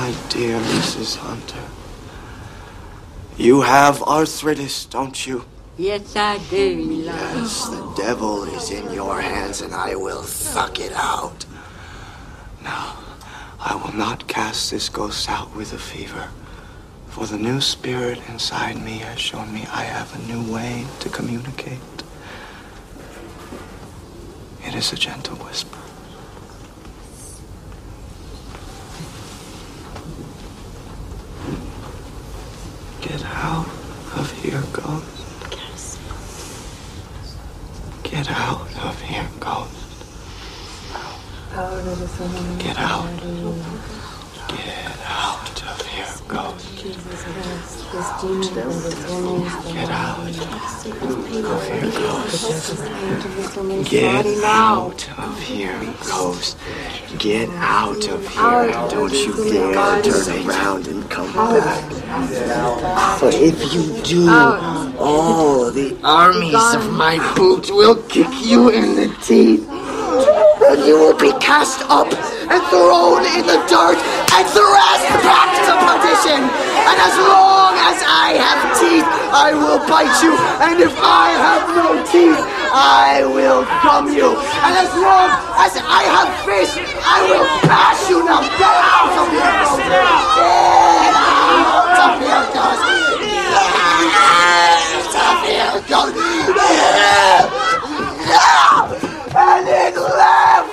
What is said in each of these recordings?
My dear Mrs. Hunter, you have arthritis, don't you? Yes, I do, Lord. Yes, the devil is in your hands, and I will suck it out. No, I will not cast this ghost out with a fever, for the new spirit inside me has shown me I have a new way to communicate. It is a gentle whisper. Get out of here, ghost. Get out of here, ghost. Get out. Get out of here, ghost. Get out of here, ghost. Get out of here, ghost. Get out of here. Don't you dare turn around and come back. For if you do, all the armies of my boot will kick you in the teeth. And you will be cast up and thrown in the dirt and thrust back to perdition. And as long as I have teeth, I will bite you. And if I have no teeth, I will gum you. And as long as I have fish, I will bash you. Now get out of here, ghost. Get out of here, ghost. Get out of here, ghost. And it left!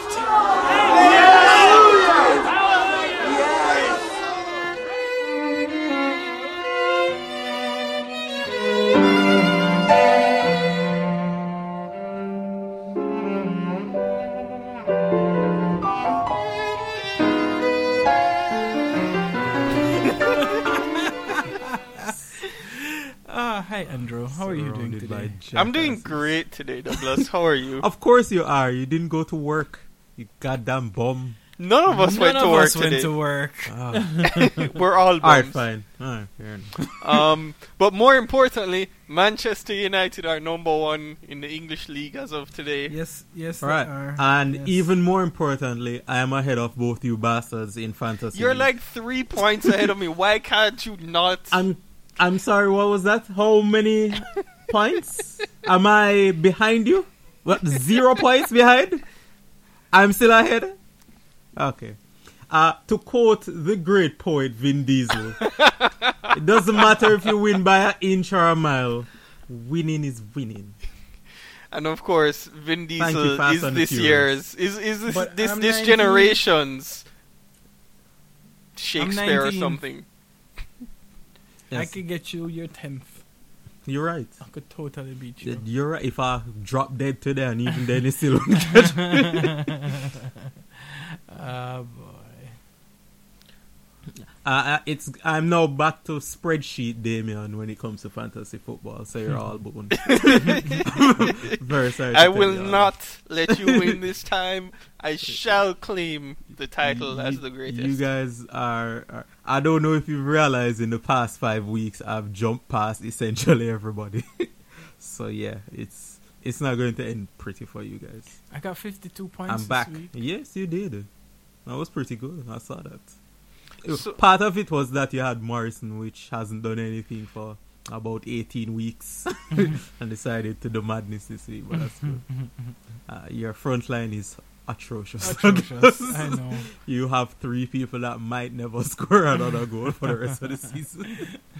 Hi Andrew, how are you doing today? I'm doing great today, Douglas. How are you? Of course you are. You didn't go to work. You goddamn bum. None of us went to work today. We're all bums. Alright, fine. Alright, fair enough. But more importantly, Manchester United are number one in the English league as of today. Yes, right. They are. And yes. even more importantly, I am ahead of both you bastards in fantasy. You're like 3 points ahead of me. Why can't you not? I'm sorry, what was that? How many points? Am I behind you? What, 0 points behind? I'm still ahead? Okay. To quote the great poet Vin Diesel, it doesn't matter if you win by an inch or a mile. Winning is winning. And of course, Vin Diesel is this year's, is this generation's Shakespeare or something. Yes. I could get you your 10th. You're right. I could totally beat you. You're right. If I drop dead today and even then it's still won't catch me. Oh boy. I'm now back to spreadsheet Damien when it comes to fantasy football, so you're all boned. Very sorry. I will not let you win this time. I shall claim the title as the greatest. You guys are I don't know if you've realized in the past 5 weeks I've jumped past essentially everybody. So yeah, it's not going to end pretty for you guys. I got 52 points I'm back. this week. Yes, you did. That was pretty good. I saw that. So, part of it was that you had Morrison, which hasn't done anything for about 18 weeks and decided to do madness this week, but that's good. Your front line is atrocious. I know. You have 3 people that might never score another goal for the rest of the season.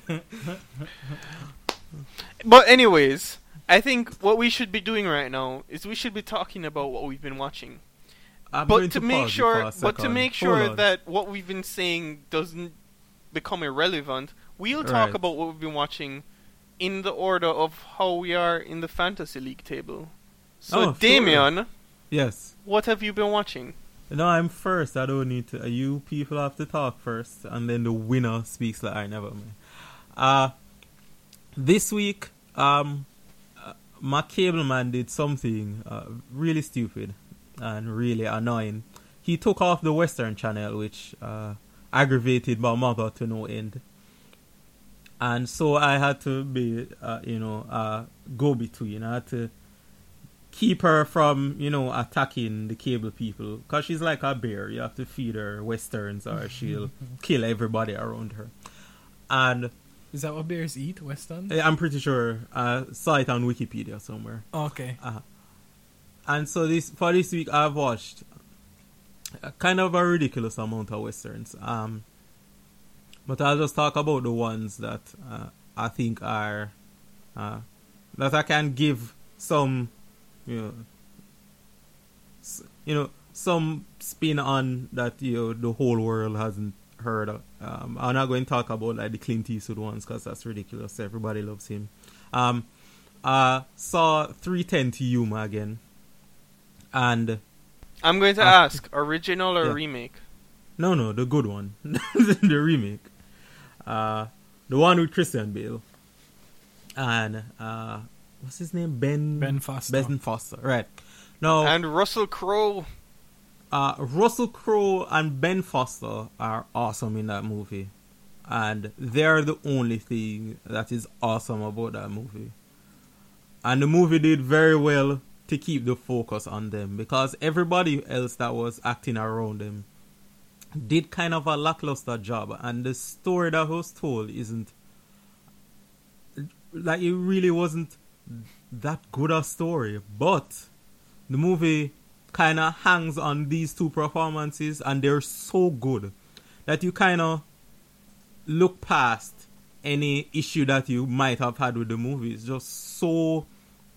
But anyways, I think what we should be doing right now is we should be talking about what we've been watching. But to make sure that what we've been saying doesn't become irrelevant, we'll talk about what we've been watching in the order of how we are in the fantasy league table. So, Damien, yes, what have you been watching? No, I'm first. I don't need to. You people have to talk first, and then the winner speaks. Like I never mind. This week, my cable man did something really stupid and really annoying. He took off the Western channel, which aggravated my mother to no end. And so I had to be, go-between. I had to keep her from, attacking the cable people. Because she's like a bear. You have to feed her westerns or she'll kill everybody around her. And is that what bears eat, westerns? I'm pretty sure. I saw it on Wikipedia somewhere. Okay. And so for this week, I've watched kind of a ridiculous amount of westerns. But I'll just talk about the ones that I think are that I can give some, some spin on that the whole world hasn't heard of. I'm not going to talk about like the Clint Eastwood ones because that's ridiculous. Everybody loves him. Saw 3:10 to Yuma again, and I'm going to ask, original or remake? No, the good one, the remake, the one with Christian Bale, and what's his name? Ben Foster, right? No, and Russell Crowe. Russell Crowe and Ben Foster are awesome in that movie, and they're the only thing that is awesome about that movie. And the movie did very well to keep the focus on them because everybody else that was acting around them did kind of a lackluster job, and the story that was told isn't like, it really wasn't that good a story. But the movie kind of hangs on these two performances, and they're so good that you kind of look past any issue that you might have had with the movie. It's just so,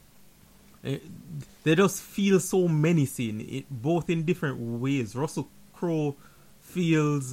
they just feel so menacing, both in different ways. Russell Crowe feels,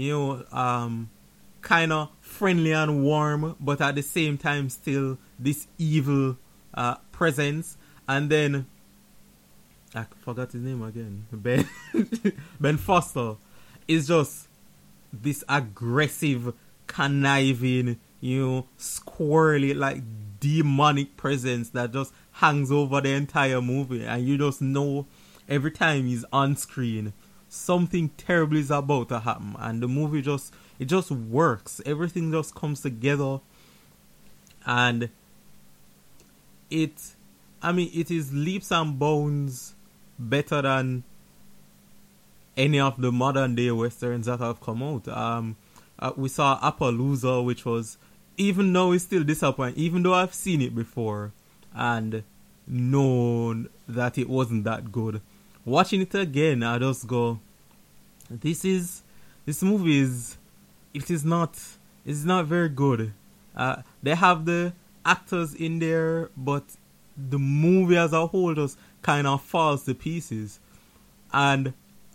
kind of friendly and warm, but at the same time still this evil presence. And then I forgot his name again. Ben Foster is just this aggressive, conniving, squirrely, like demonic presence that just hangs over the entire movie, and you just know every time he's on screen something terrible is about to happen, and the movie just works. Everything just comes together, and it is leaps and bounds better than any of the modern day westerns that have come out. We saw Appaloosa, which was, even though it's still disappointing, even though I've seen it before and known that it wasn't that good, watching it again, I just go, this movie is not very good. They have the actors in there, but the movie as a whole just kind of falls to pieces. And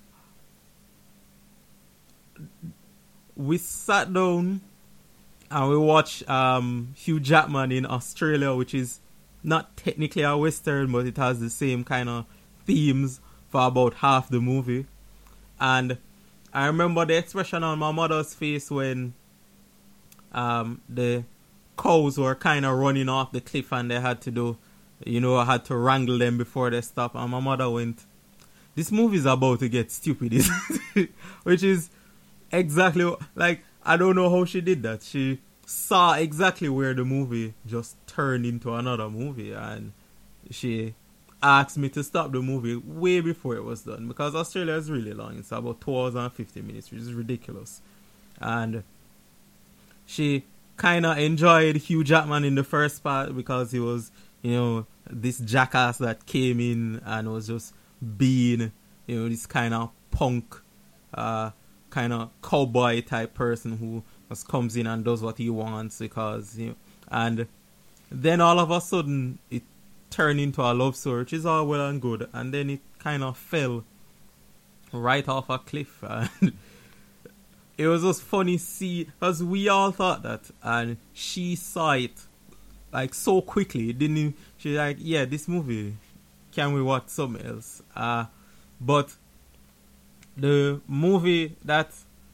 we sat down and we watched Hugh Jackman in Australia, which is not technically a western, but it has the same kind of themes for about half the movie. And I remember the expression on my mother's face when the cows were kind of running off the cliff and they had to do, I had to wrangle them before they stop. And my mother went, this movie is about to get stupid. Which is exactly, like, I don't know how she did that. She saw exactly where the movie just turned into another movie, and she asked me to stop the movie way before it was done, because Australia is really long. It's about 2 hours and 50 minutes, which is ridiculous. And she kind of enjoyed Hugh Jackman in the first part because he was, this jackass that came in and was just being, this kind of punk, kind of cowboy type person who just comes in and does what he wants because, and then all of a sudden it turned into a love story, which is all well and good, and then it kind of fell right off a cliff. And it was just funny see, because we all thought that, and she saw it like so quickly, didn't she? Like, yeah, this movie, can we watch something else? But the movie that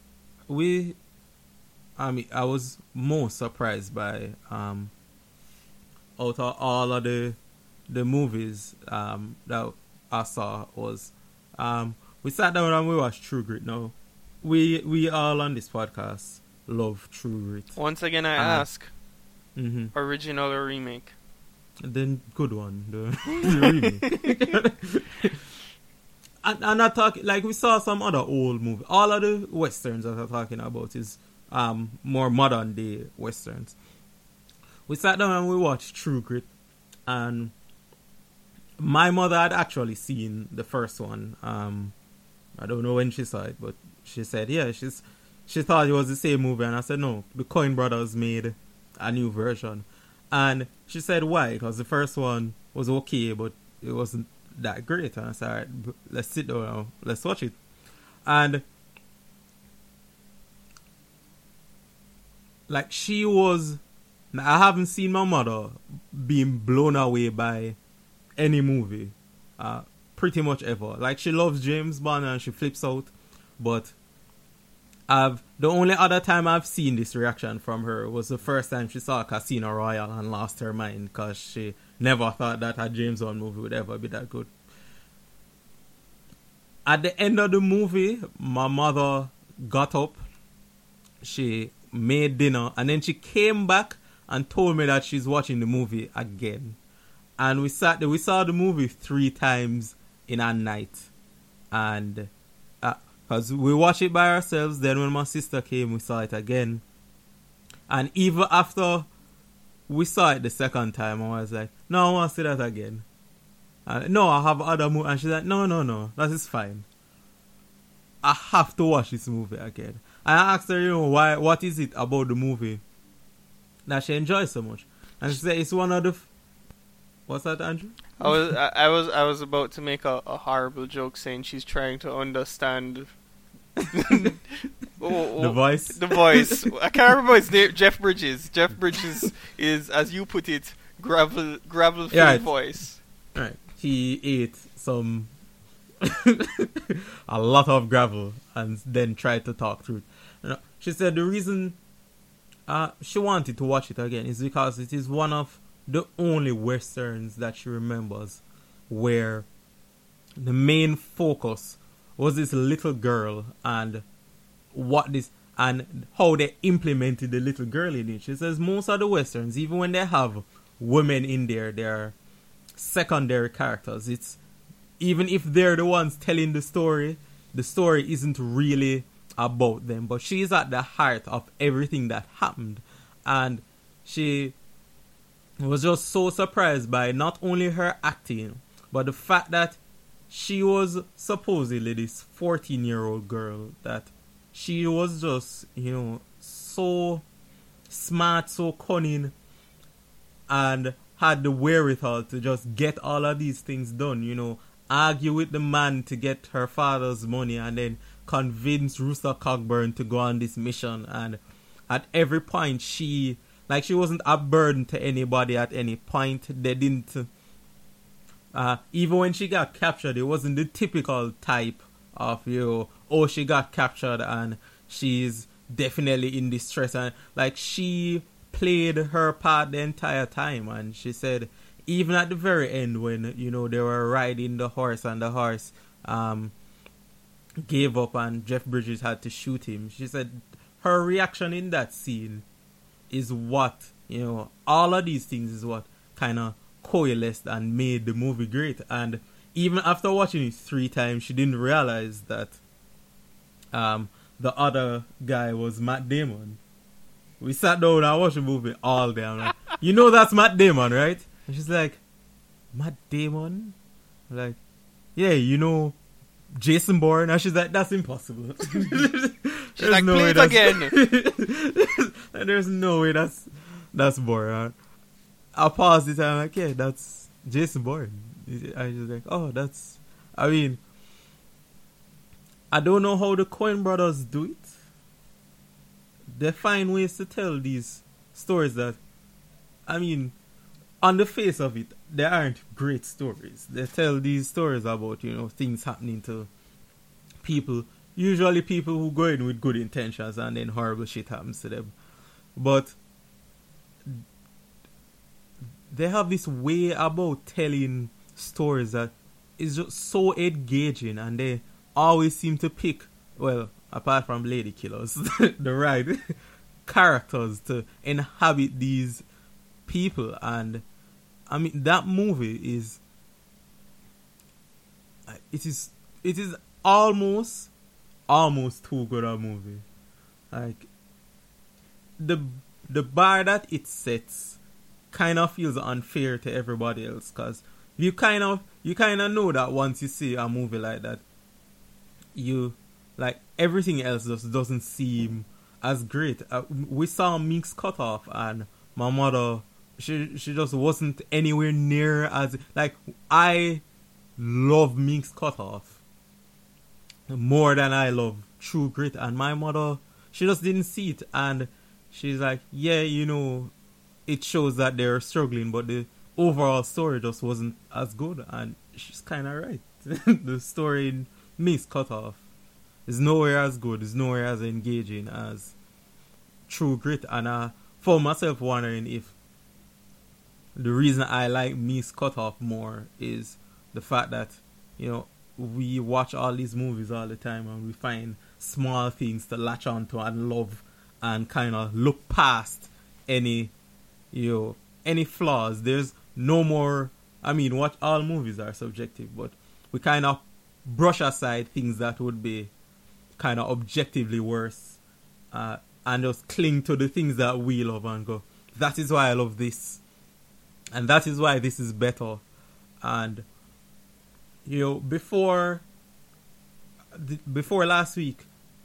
I was most surprised by, out of all of the movies that I saw was, we sat down and we watched True Grit. Now, we all on this podcast love True Grit. Once again, I ask, original or remake? The good one. The remake. And I'm not talking, like, we saw some other old movies. All of the westerns that I'm talking about is more modern day westerns. We sat down and we watched True Grit, and my mother had actually seen the first one. I don't know when she saw it, but she said, yeah, she thought it was the same movie, and I said, no, the Coen brothers made a new version. And she said, why? Because the first one was okay, but it wasn't that great. And I said, all right, let's sit down now, let's watch it. And like, I haven't seen my mother being blown away by any movie pretty much ever. Like, she loves James Bond and she flips out, but the only other time I've seen this reaction from her was the first time she saw Casino Royale and lost her mind because she never thought that a James Bond movie would ever be that good. At the end of the movie, my mother got up, she made dinner, and then she came back and told me that she's watching the movie again. And we saw the movie 3 times in a night. And because we watched it by ourselves, then when my sister came, we saw it again. And even after we saw it the second time, I was like, no, I want to see that again. No, I have other movies. And she's like, no, that is fine. I have to watch this movie again. And I asked her, what is it about the movie that she enjoys so much? And she said it's one of the... What's that, Andrew? I was about to make a horrible joke saying she's trying to understand the voice. The voice. I can't remember his name. Jeff Bridges. Jeff Bridges is, as you put it, gravel-filled voice. Right. He ate a lot of gravel and then tried to talk through it. She said the reason she wanted to watch it again is because it is one of the only westerns that she remembers where the main focus was this little girl and how they implemented the little girl in it. She says most of the westerns, even when they have women in there, they're secondary characters. It's even if they're the ones telling the story isn't really about them, but she's at the heart of everything that happened. And she was just so surprised by not only her acting, but the fact that she was supposedly this 14-year-old girl, that she was just, so smart, so cunning, and had the wherewithal to just get all of these things done, argue with the man to get her father's money and then convince Rooster Cogburn to go on this mission. And at every point she wasn't a burden to anybody at any point. They didn't even when she got captured, it wasn't the typical type of she got captured and she's definitely in distress. And she played her part the entire time. And she said even at the very end when they were riding the horse and the horse gave up and Jeff Bridges had to shoot him, she said her reaction in that scene is what all of these things is what kind of coalesced and made the movie great. And even after watching it 3 times, she didn't realize that the other guy was Matt Damon. We sat down and watched the movie all day. I'm like, that's Matt Damon, right? And she's like, Matt Damon? I'm like, yeah, Jason Bourne. And she's like, that's impossible. She's like, no play it again. There's no way that's Bourne. I paused it and I'm like, yeah, that's Jason Bourne. I was like, oh, I don't know how the Coen brothers do it. They find ways to tell these stories that, on the face of it, they aren't great stories. They tell these stories about, things happening to people. Usually people who go in with good intentions and then horrible shit happens to them. But they have this way about telling stories that is just so engaging, and they always seem to pick, well, apart from Lady Killers, the right characters to inhabit these people. And I mean, that movie is. It is almost too good a movie. Like the bar that it sets kind of feels unfair to everybody else, because you kind of know that once you see a movie like that, you like everything else just doesn't seem as great. We saw Minx Cut Off, and my mother, she just wasn't anywhere near as like I love Minx Cut Off more than I love True Grit, and my mother, she just didn't see it, and she's like, yeah, you know, it shows that they're struggling, but the overall story just wasn't as good, and she's kind of right. The story in Minx Cut Off is nowhere as good, is nowhere as engaging as True Grit, and I found myself wondering if the reason I like Minx Cut Off more is the fact that, you know, we watch all these movies all the time and we find small things to latch onto and love and kind of look past any flaws. There's no more, I mean, what all movies are subjective, but we kind of brush aside things that would be kind of objectively worse and just cling to the things that we love and go, that is why I love this, and that is why this is better. And you know, before last week,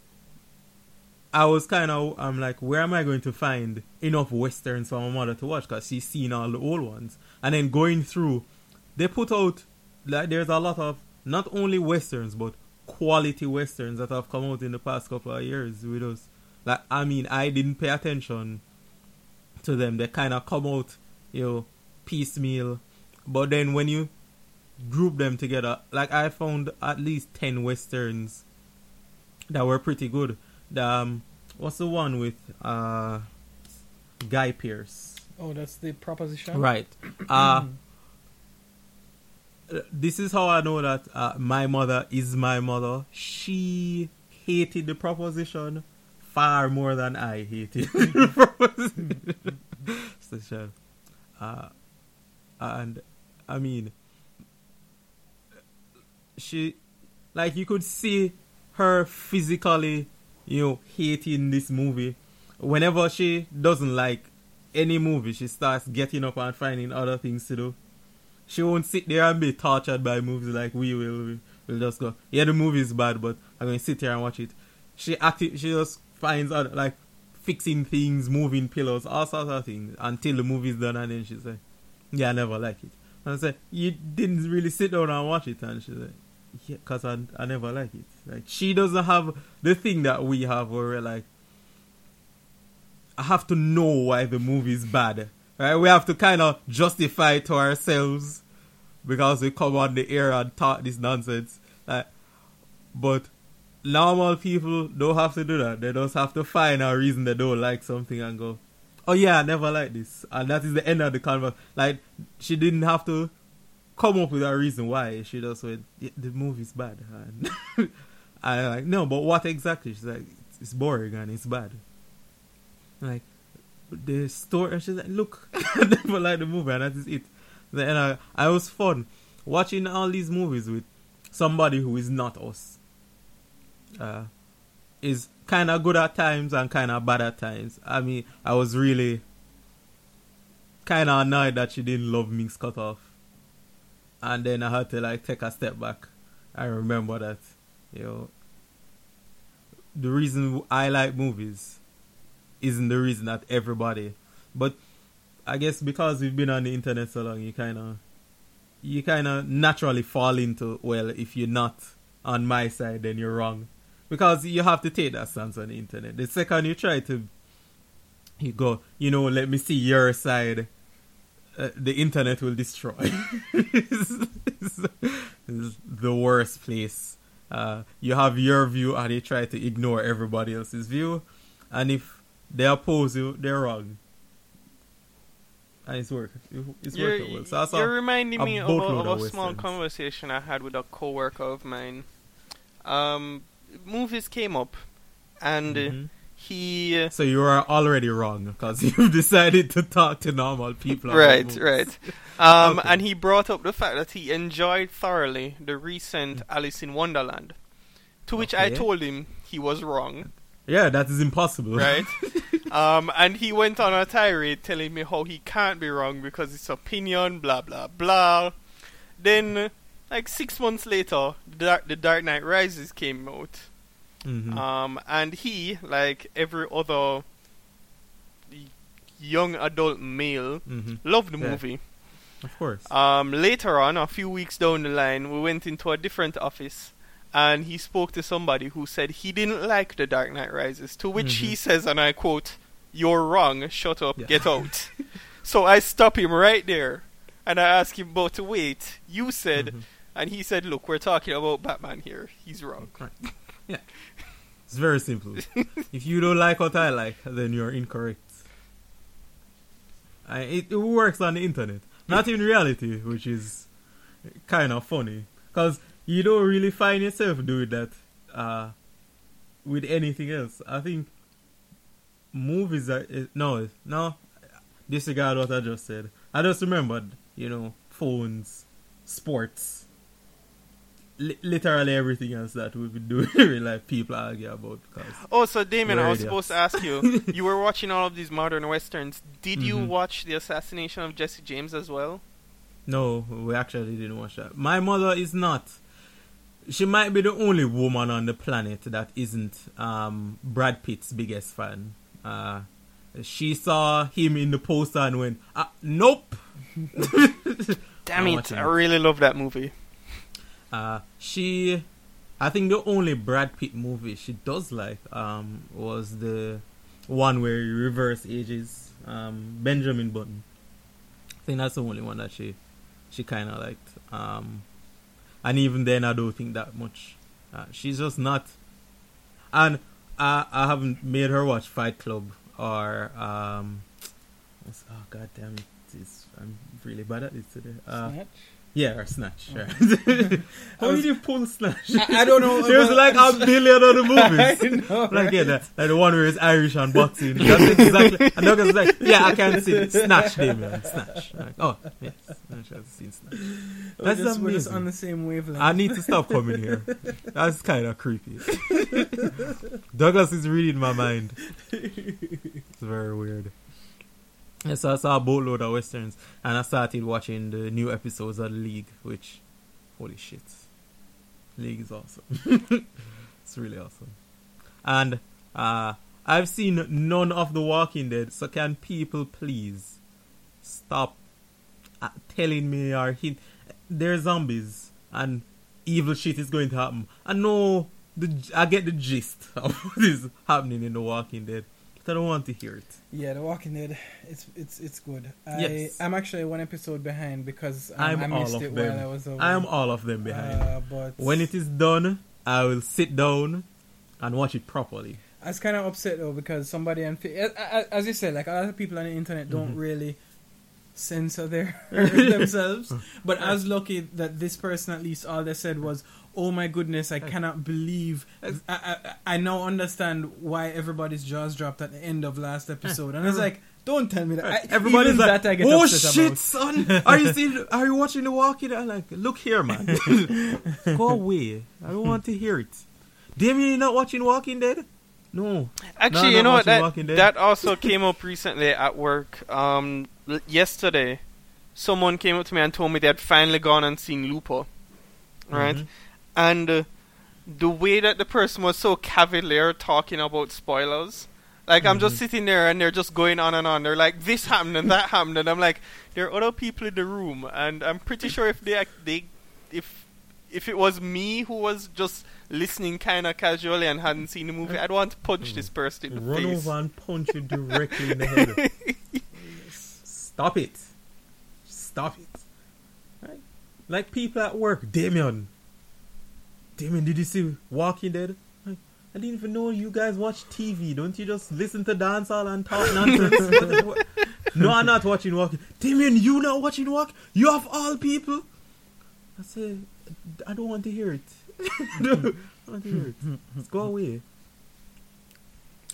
I'm like, where am I going to find enough westerns for my mother to watch? Because she's seen all the old ones. And then going through, they put out, like, there's a lot of, not only westerns, but quality westerns that have come out in the past couple of years with us. Like, I mean, I didn't pay attention to them. They kind of come out, you know, piecemeal. But then when you group them together, like, I found at least 10 westerns that were pretty good. What's the one with Guy Pearce? Oh, that's The Proposition? Right. This is how I know that my mother is my mother. She hated The Proposition far more than I hated The Proposition. And I mean, she, like, you could see her physically, you know, hating this movie. Whenever she doesn't like any movie, she starts getting up and finding other things to do. She won't sit there and be tortured by movies like we will. We'll just go, yeah, the movie is bad, but I'm going to sit here and watch it. She just finds other, like, fixing things, moving pillows, all sorts of things, until the movie's done, and then she's like, yeah, I never like it. And I said, you didn't really sit down and watch it? And she's like, yeah, because I never like it. Like, she doesn't have the thing that we have where we're like, I have to know why the movie is bad. Right? We have to kind of justify it to ourselves because we come on the air and talk this nonsense. But normal people don't have to do that. They just have to find a reason they don't like something and go, oh yeah, I never like this. And that is the end of the conversation. Like, she didn't have to come up with a reason why. She just said, yeah, the movie's bad. And I'm like, no, but what exactly? She's like, it's boring and it's bad. I'm like, the story, and she's like, look, I never like the movie, and that is it. And I was fun watching all these movies with somebody who is not us. Is kind of good at times and kind of bad at times. I mean, I was really kind of annoyed that she didn't love Minx Cut Off. And then I had to, like, take a step back. I remember that, you know, the reason I like movies isn't the reason that everybody. But I guess because we've been on the internet so long, you kind of naturally fall into, well, if you're not on my side, then you're wrong. Because you have to take that stance on the internet. The second you try to, you go, you know, let me see your side, the internet will destroy. It's the worst place. You have your view and you try to ignore everybody else's view. And if they oppose you, they're wrong. And it's working. So you're reminding me of a small conversation I had with a co-worker of mine. Movies came up, and So you are already wrong because you've decided to talk to normal people. Right. Okay. And he brought up the fact that he enjoyed thoroughly the recent Alice in Wonderland, to which I told him he was wrong. Yeah, that is impossible. Right. And he went on a tirade telling me how he can't be wrong because it's opinion, blah, blah, blah. Then, like 6 months later, The Dark Knight Rises came out. Mm-hmm. And he, like every other young adult male, loved the movie. Of course. Later on, a few weeks down the line, we went into a different office, and he spoke to somebody who said he didn't like The Dark Knight Rises, to which he says, and I quote, "You're wrong, shut up, get out." So I stop him right there, and I ask him, but wait, you said, and he said, look, we're talking about Batman here, he's wrong. Right. Yeah. It's very simple. If you don't like what I like, then you're incorrect. It works on the internet. Not in reality, which is kind of funny. Because you don't really find yourself doing that with anything else. I think movies are... No, disregard what I just said. I just remembered, phones, sports, literally everything else that we've been doing in real life, people argue about. So Damien, I was supposed to ask you, you were watching all of these modern westerns. Did you watch The Assassination of Jesse James as well? No, we actually didn't watch that. My mother is not. She might be the only woman on the planet that isn't Brad Pitt's biggest fan. She saw him in the poster and went, nope. Damn it, I really love that movie. I think the only Brad Pitt movie she does like was the one where he reverse ages, Benjamin Button. I think that's the only one that she kind of liked. And even then, I don't think that much. She's just not. And I haven't made her watch Fight Club or god damn it! I'm really bad at it today. Snatch? Yeah, or Snatch. Right. How did you pull Snatch? I don't know. There's like a billion other movies. I know, like the one where it's Irish and boxing. That's it, exactly. And Douglas is like, yeah, I can see it. Snatch, Damien. Snatch. Like, oh, yes. I've seen Snatch. That's amazing. We're just on the same wavelength. I need to stop coming here. That's kind of creepy. Douglas is reading my mind. It's very weird. And so I saw a boatload of westerns, and I started watching the new episodes of The League, which, holy shit, League is awesome. It's really awesome. And I've seen none of The Walking Dead, so can people please stop telling me or hint they're zombies and evil shit is going to happen. I know, I get the gist of what is happening in The Walking Dead. I don't want to hear it. Yeah, The Walking Dead, it's good. Yes. I'm actually one episode behind because I missed it while I was over. I'm all of them behind. But when it is done, I will sit down and watch it properly. I was kind of upset though because somebody, as you said, like a lot of people on the internet don't really censor themselves. But I was lucky that this person, at least all they said was, oh my goodness, I cannot believe I now understand why everybody's jaws dropped at the end of last episode. And I was like, don't tell me that. Everybody's like, that I get oh shit, about. Son, are you watching The Walking Dead? I'm like, look here, man. Go away. I don't want to hear it. Damien, you're not watching Walking Dead? No. Actually, you know what? That also came up recently at work. Yesterday, someone came up to me and told me they had finally gone and seen Looper. Right? And the way that the person was so cavalier talking about spoilers, like I'm just sitting there and they're just going on and on. They're like, this happened and that happened, and I'm like, there are other people in the room, and I'm pretty sure if if it was me who was just listening kind of casually and hadn't seen the movie, I'd want to punch this person in the face. Run over and punch you directly in the head. Stop it. Right? Like people at work, Damien, did you see Walking Dead? Like, I didn't even know you guys watch TV. Don't you just listen to dancehall and talk nonsense? No, I'm not watching Walking. Damien, you not watching Walking? You of all people? I said, I don't want to hear it. I don't want to hear it. Let's go away.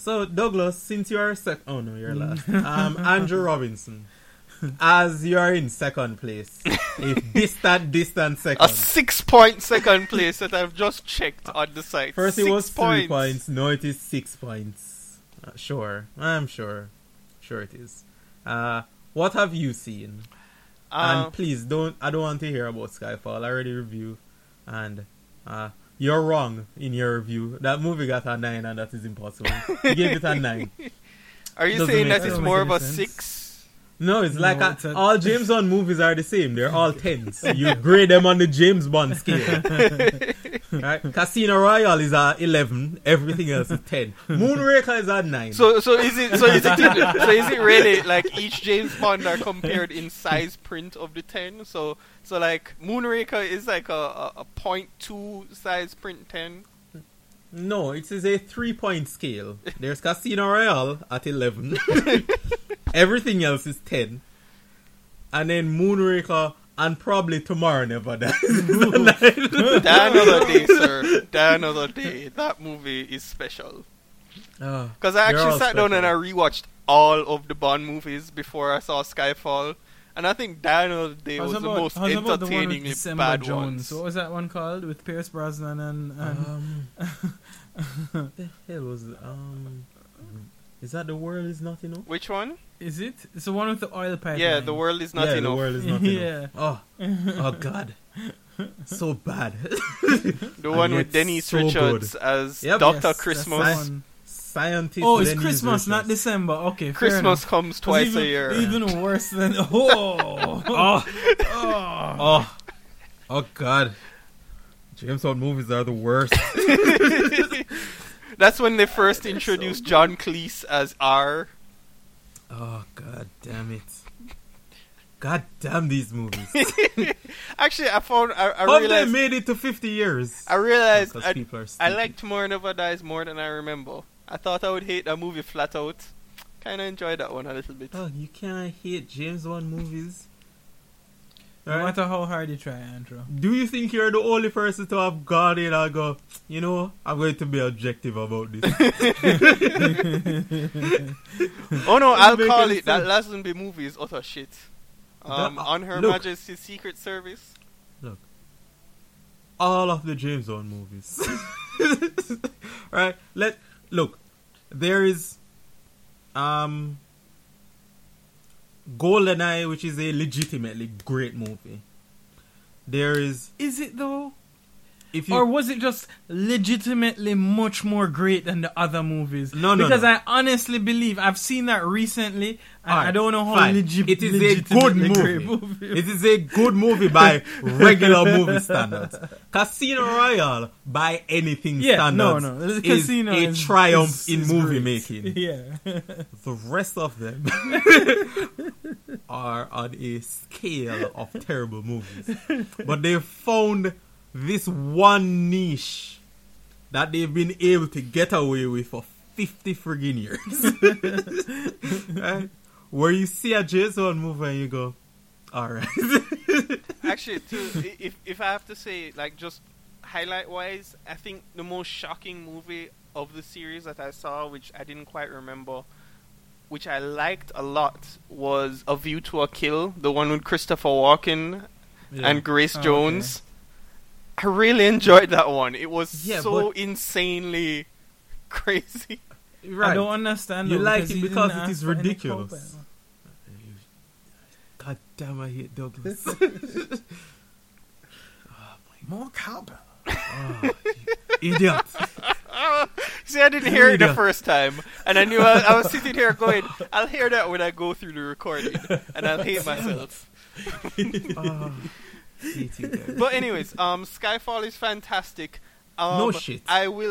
So, Douglas, since you are oh no, you're last. Andrew Robinson, as you are in second place, a distant second. A 6-point second place that I've just checked on the site. First it was 3 points, now it is 6 points. Sure, I'm sure. Sure it is. What have you seen? And please, I don't want to hear about Skyfall. I already reviewed. And you're wrong in your review. That movie got a 9 and that is impossible. You gave it a 9. Are you saying that it's more of a 6? No, it's like all James Bond movies are the same. They're all 10s. You grade them on the James Bond scale. Right? Casino Royale is a 11. Everything else is 10. Moonraker is a 9. So is it really like each James Bond are compared in size print of the 10? So like Moonraker is like a 0.2 size print 10. No, it is a 3-point scale. There's Casino Royale at 11. Everything else is 10. And then Moonraker and probably Tomorrow Never Dies. Die Another Day, sir. Die Another Day. That movie is special. Because I actually sat down and I rewatched all of the Bond movies before I saw Skyfall. And I think Die Another Day was the most entertainingly bad one. What was that one called? With Pierce Brosnan and the hell was it? Is that The World Is Not Enough? Which one? Is it? It's the one with the oil pipeline. Yeah, The World Is Not Enough. The World Is Not Enough. Oh God. So bad. The one with Denise Richards as Dr. Christmas. Scientist. Oh, it's Christmas, not December. Okay, Christmas comes twice a year. Even worse than... Oh God. James Bond movies are the worst. That's when they first introduced John Cleese as R. Oh, God damn it. God damn these movies. Actually, I How realized... they made it to 50 years? I realized I like Tomorrow Never Dies more than I remember. I thought I would hate that movie flat out. Kind of enjoyed that one a little bit. Oh, you can't hate James Bond movies. No matter how hard you try, Andrew. Do you think you're the only person to have gone in and go, you know, I'm going to be objective about this? Oh no, I'll call it. That Lazenby movie is utter shit. On Her Majesty's Secret Service. Look. All of the James Bond movies. Right? Look. There is GoldenEye, which is a legitimately great movie. There is... Is it though? Or was it just legitimately much more great than the other movies? No. Because I honestly believe I've seen that recently, and I don't know how it is a good movie. It is a good movie by regular movie standards. Casino Royale, by anything standards, is a triumph in movie making. Yeah. The rest of them are on a scale of terrible movies, but they found this one niche that they've been able to get away with for 50 friggin' years. Right? Where you see a James Bond movie and you go, alright. Actually, if I have to say, like, just highlight-wise, I think the most shocking movie of the series that I saw, which I didn't quite remember, which I liked a lot, was A View to a Kill, the one with Christopher Walken and Grace Jones. Okay. I really enjoyed that one. It was so insanely crazy. Right. I don't understand. You like it because it is ridiculous. God damn, I hate Douglas. More cowbell. Oh, idiot. See, I didn't hear it the first time. And I knew I was sitting here going, I'll hear that when I go through the recording. And I'll hate myself. But anyways, Skyfall is fantastic. No shit.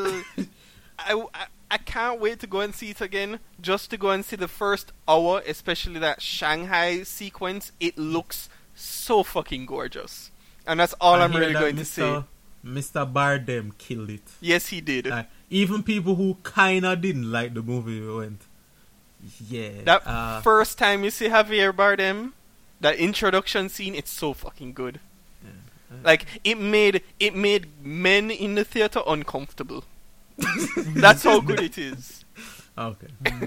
I can't wait to go and see it again, just to go and see the first hour, especially that Shanghai sequence. It looks so fucking gorgeous. And that's all I'm really going to say. Mr. Bardem killed it. Yes, he did. Even people who kinda didn't like the movie went, yeah. That first time you see Javier Bardem, that introduction scene, it's so fucking good. Like, it made men in the theater uncomfortable. That's how good it is. Okay.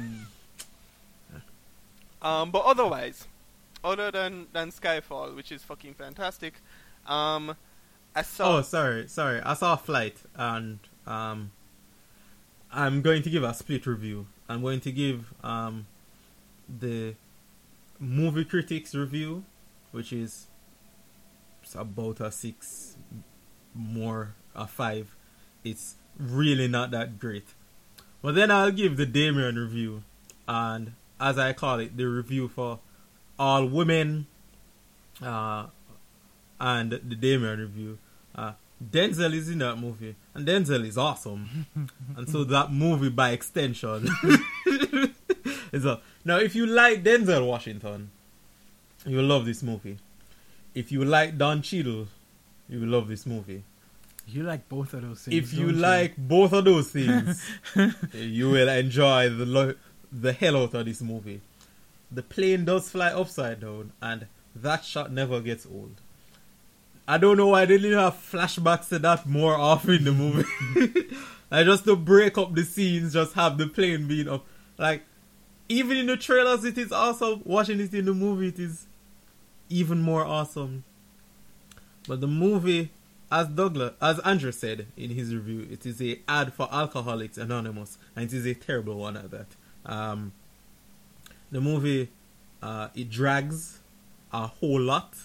But otherwise, other than Skyfall, which is fucking fantastic, I saw... Oh, sorry. I saw Flight, and I'm going to give a split review. I'm going to give the movie critics review, which is about a 6, more a 5. It's really not that great. But then I'll give the Damien review, and as I call it, the review for all women, and the Damien review. Denzel is in that movie, and Denzel is awesome, and so that movie by extension is up. Now, if you like Denzel Washington, you will love this movie. If you like Don Cheadle, you will love this movie. You like both of those things. If you like both of those things, you will enjoy the hell out of this movie. The plane does fly upside down, and that shot never gets old. I don't know why they didn't have flashbacks to that more often in the movie. Like, just to break up the scenes, just have the plane being up. Like, even in the trailers, it is awesome. Watching it in the movie, it is even more awesome. But the movie, as Andrew said in his review, it is a ad for Alcoholics Anonymous, and it is a terrible one at that. The movie, it drags a whole lot,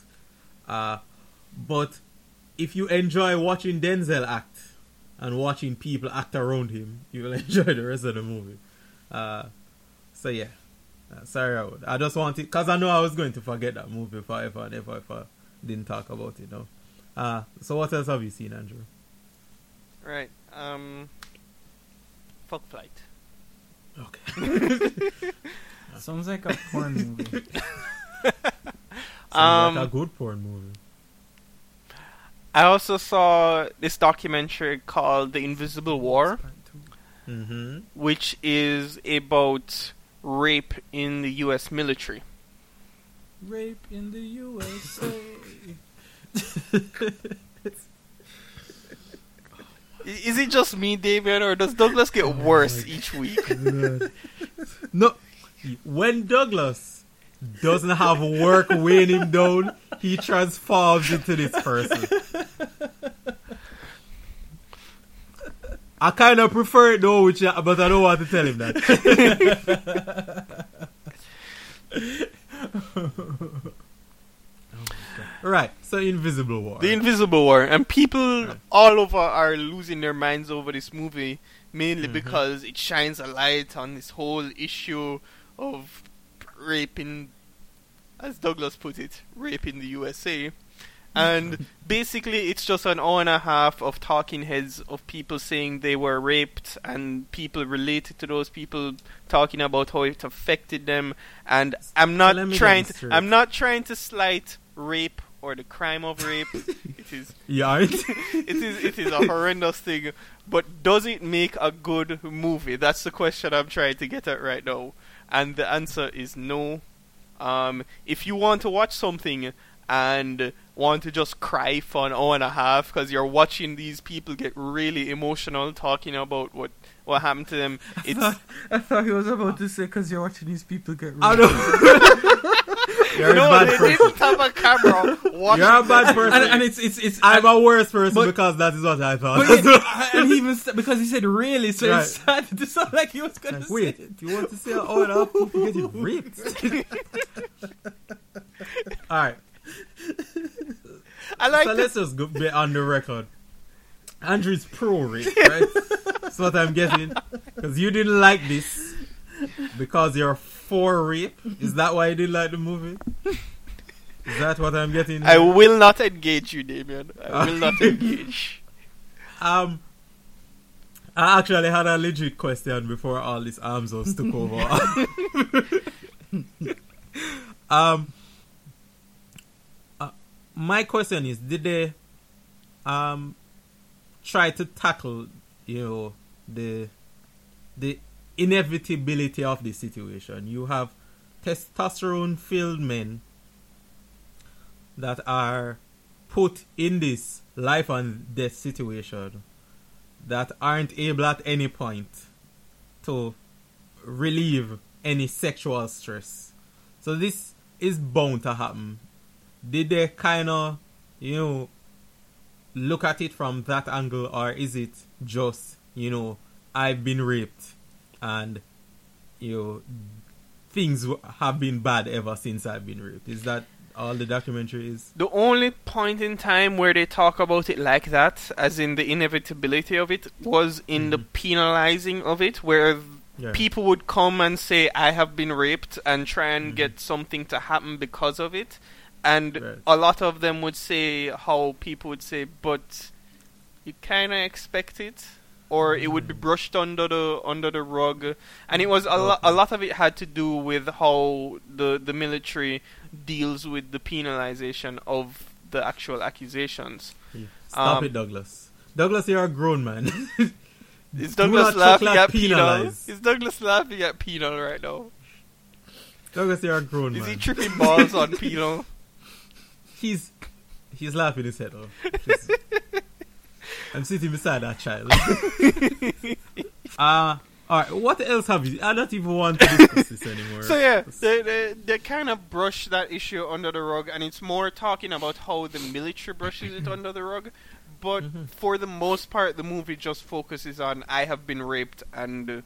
but if you enjoy watching Denzel act and watching people act around him, you will enjoy the rest of the movie. So yeah, sorry, I just wanted, because I know I was going to forget that movie forever and ever if I didn't talk about it now. So what else have you seen, Andrew? Right. Fuck Flight. Okay. Sounds like a porn movie. Sounds like a good porn movie. I also saw this documentary called The Invisible War, which is about rape in the U.S. military. Rape in the USA. Is it just me, David, or does Douglas get worse each week? No, when Douglas doesn't have work weighing him down, he transforms into this person. I kind of prefer it though, but I don't want to tell him that. Right, so Invisible War. The Invisible War. And people all over are losing their minds over this movie, mainly because it shines a light on this whole issue of rape in, as Douglas put it, rape in the USA. And basically it's just an hour and a half of talking heads of people saying they were raped and people related to those people talking about how it affected them. And I'm not trying to slight rape or the crime of rape. It is it is a horrendous thing. But does it make a good movie? That's the question I'm trying to get at right now. And the answer is no. If you want to watch something and want to just cry for an hour and a half because you're watching these people get really emotional talking about what happened to them, I thought he was about to say because you're watching these people get really You're a bad person. They didn't have a camera watching. You're a bad person. And it's I'm a worse person because that is what I thought. And he even because he said really, so it started to sound like he was going to say wait, it. do you want to say oh no, people getting raped? Alright. So let's just be on the record. Andrew's pro-rape, right? That's what I'm getting. Because you didn't like this because you're for rape. Is that why you didn't like the movie? Is that what I'm getting? I will not engage you, Damien. I will not engage. I actually had a legit question before all this arms was took over. My question is, did they try to tackle, the inevitability of the situation? You have testosterone-filled men that are put in this life and death situation that aren't able at any point to relieve any sexual stress. So this is bound to happen. Did they kind of, look at it from that angle, or is it just, I've been raped and, things have been bad ever since I've been raped? Is that all the documentary is? The only point in time where they talk about it like that, as in the inevitability of it, was in the penalizing of it, where people would come and say, I have been raped, and try and get something to happen because of it. And a lot of them would say how people would say, but you kind of expect it, or it would be brushed under the rug. And it was a lot of it had to do with how the military deals with the penalization of the actual accusations. Stop it, Douglas. Douglas, you're a grown man. Is Douglas laughing at penal? Is Douglas laughing at penal right now? Douglas, you're a grown man. Is he tripping balls on penal? He's laughing his head off. I'm sitting beside that child. Alright, what else have you? I don't even want to discuss this anymore. So yeah, they kind of brush that issue under the rug, and it's more talking about how the military brushes it under the rug. But for the most part, the movie just focuses on, I have been raped and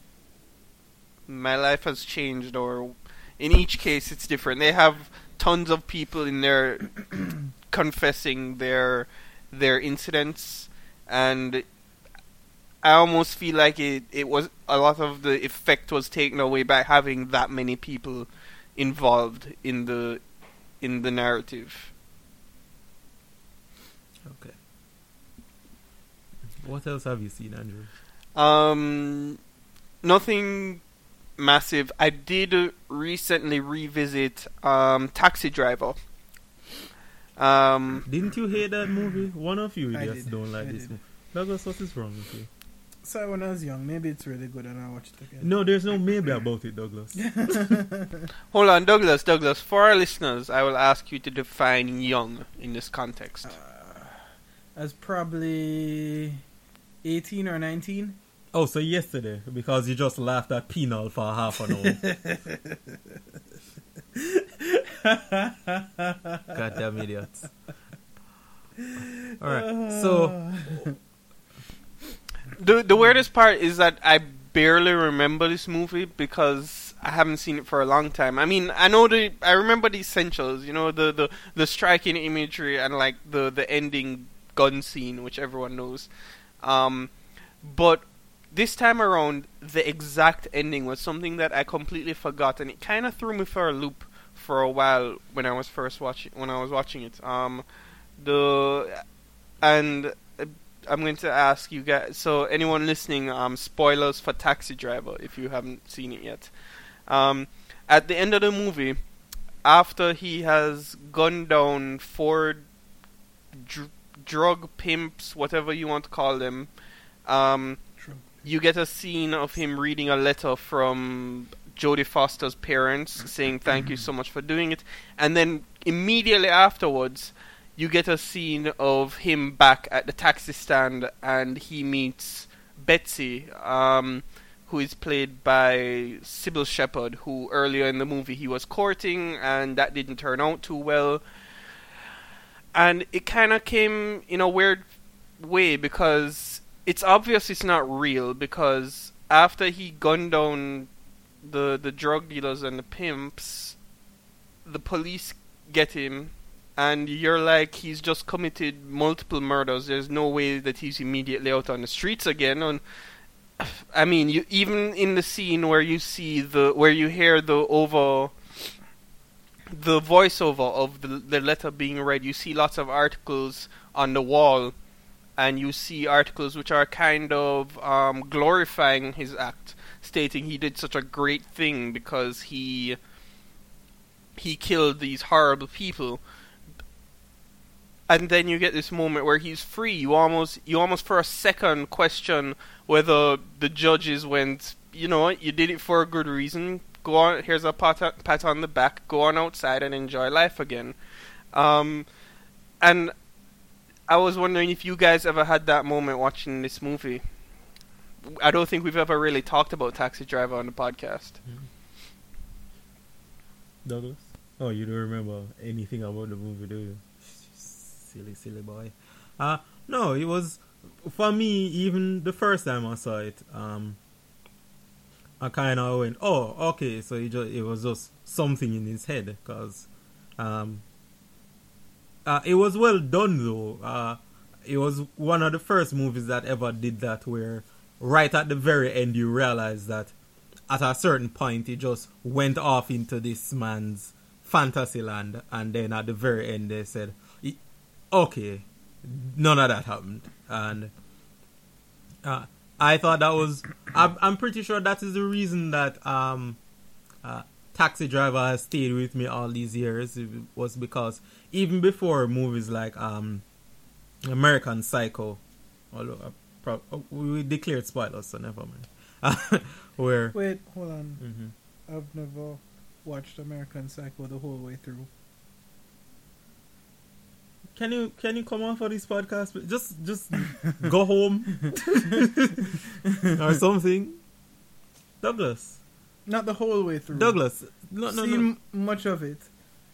my life has changed, or in each case it's different. They have tons of people in there confessing their incidents, and I almost feel like it was a lot of the effect was taken away by having that many people involved in the narrative. Okay. What else have you seen, Andrew? Nothing massive. I did recently revisit Taxi Driver. Didn't you hate that movie? One of you idiots don't like this movie. Douglas, what is wrong with you? So when I was young, maybe it's really good and I watched it again. No, there's no maybe about it, Douglas. Hold on, Douglas. For our listeners, I will ask you to define young in this context. As probably 18 or 19. Oh, so yesterday, because you just laughed at penal for half an hour. Goddamn idiots. Alright, so the weirdest part is that I barely remember this movie because I haven't seen it for a long time. I mean, I remember the essentials, the striking imagery and like the ending gun scene, which everyone knows. But this time around, the exact ending was something that I completely forgot, and it kind of threw me for a loop for a while when I was watching it. And I'm going to ask you guys. So anyone listening, spoilers for Taxi Driver if you haven't seen it yet. At the end of the movie, after he has gunned down 4 drug pimps, whatever you want to call them, you get a scene of him reading a letter from Jodie Foster's parents saying thank you so much for doing it, and then immediately afterwards you get a scene of him back at the taxi stand, and he meets Betsy, who is played by Sybil Shepherd, who earlier in the movie he was courting, and that didn't turn out too well. And it kind of came in a weird way because it's obvious it's not real, because after he gunned down the drug dealers and the pimps, the police get him, and you're like, he's just committed multiple murders. There's no way that he's immediately out on the streets again. And I mean, you even in the scene where you see where you hear the voiceover of the letter being read, you see lots of articles on the wall, and you see articles which are kind of glorifying his act, stating he did such a great thing because he killed these horrible people. And then you get this moment where he's free. You almost for a second question whether the judges went, you know what, you did it for a good reason. Go on, here's a pat on the back. Go on outside and enjoy life again. And I was wondering if you guys ever had that moment watching this movie. I don't think we've ever really talked about Taxi Driver on the podcast. Douglas? Oh, you don't remember anything about the movie, do you? Silly boy. No, it was, for me, even the first time I saw it, I kind of went, oh, okay, so it was just something in his head, because it was well done, though. It was one of the first movies that ever did that, where right at the very end you realize that at a certain point he just went off into this man's fantasy land, and then at the very end they said, okay, none of that happened. And I thought that was, I'm pretty sure that is the reason that Taxi Driver has stayed with me all these years. It was because even before movies like American Psycho, although we declared spoilers, so never mind. Wait, hold on. I've never watched American Psycho the whole way through. Can you come on for this podcast? Just go home or something. Douglas. Not the whole way through. Douglas. No. Much of it.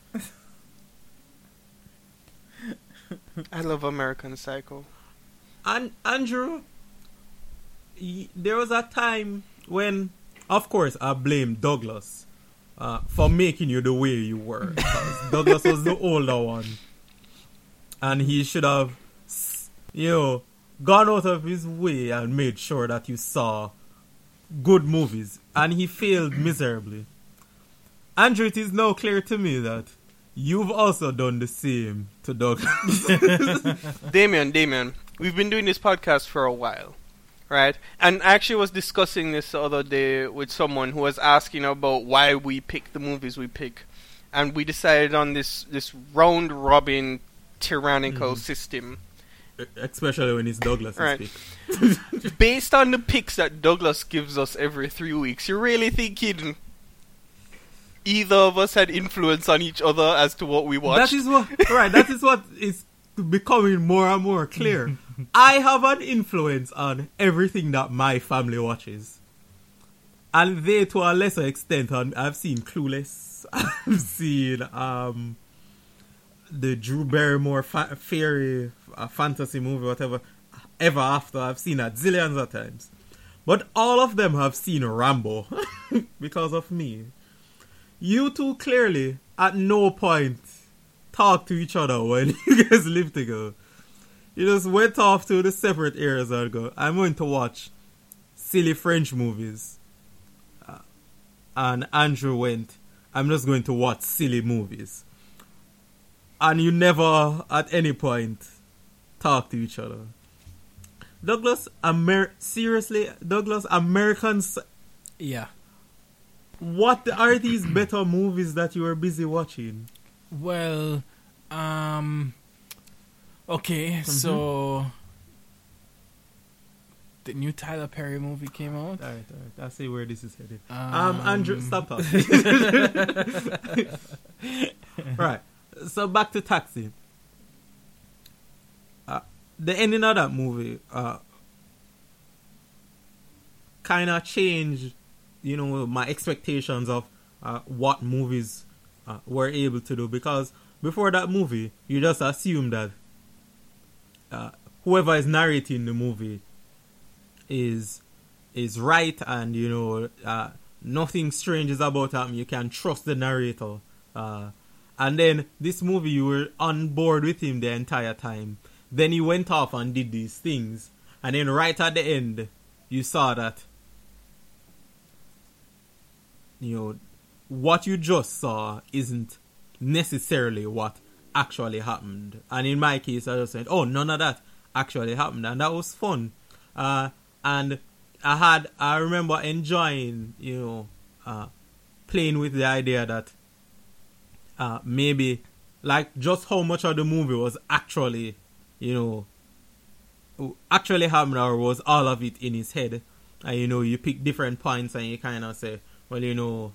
I love American Psycho. And Andrew, there was a time when, of course, I blame Douglas for making you the way you were. Because Douglas was the older one. And he should have, gone out of his way and made sure that you saw good movies. And he failed miserably. Andrew, it is now clear to me that you've also done the same to Douglas. Damien, we've been doing this podcast for a while, right? And I actually was discussing this the other day with someone who was asking about why we pick the movies we pick. And we decided on this round-robin tyrannical system. Especially when it's Douglas' right. pick. Based on the picks that Douglas gives us every 3 weeks, you're really thinking either of us had influence on each other as to what we watched? That is what is becoming more and more clear. I have an influence on everything that my family watches. And they, to a lesser extent, I've seen Clueless. I've seen the Drew Barrymore fairy fantasy movie, whatever, Ever After. I've seen that zillions of times. But all of them have seen Rambo because of me. You two clearly at no point talk to each other when you guys live together. You just went off to the separate areas and go, I'm going to watch silly French movies. And Andrew went, I'm just going to watch silly movies. And you never at any point talk to each other. Douglas, Americans. Yeah. What are these better movies that you are busy watching? Well, okay, so the new Tyler Perry movie came out. Alright. I see where this is headed. Andrew, stop talking. Right. So back to Taxi. The ending of that movie kind of changed, my expectations of what movies were able to do. Because before that movie, you just assume that whoever is narrating the movie is right, and nothing strange is about him. You can trust the narrator. And then this movie, you were on board with him the entire time. Then he went off and did these things. And then right at the end, you saw that, what you just saw isn't necessarily what actually happened. And in my case, I just said, oh, none of that actually happened. And that was fun. And I remember enjoying, playing with the idea that maybe, like, just how much of the movie was actually, actually happened, or was all of it in his head. And, you pick different points and you kind of say, well,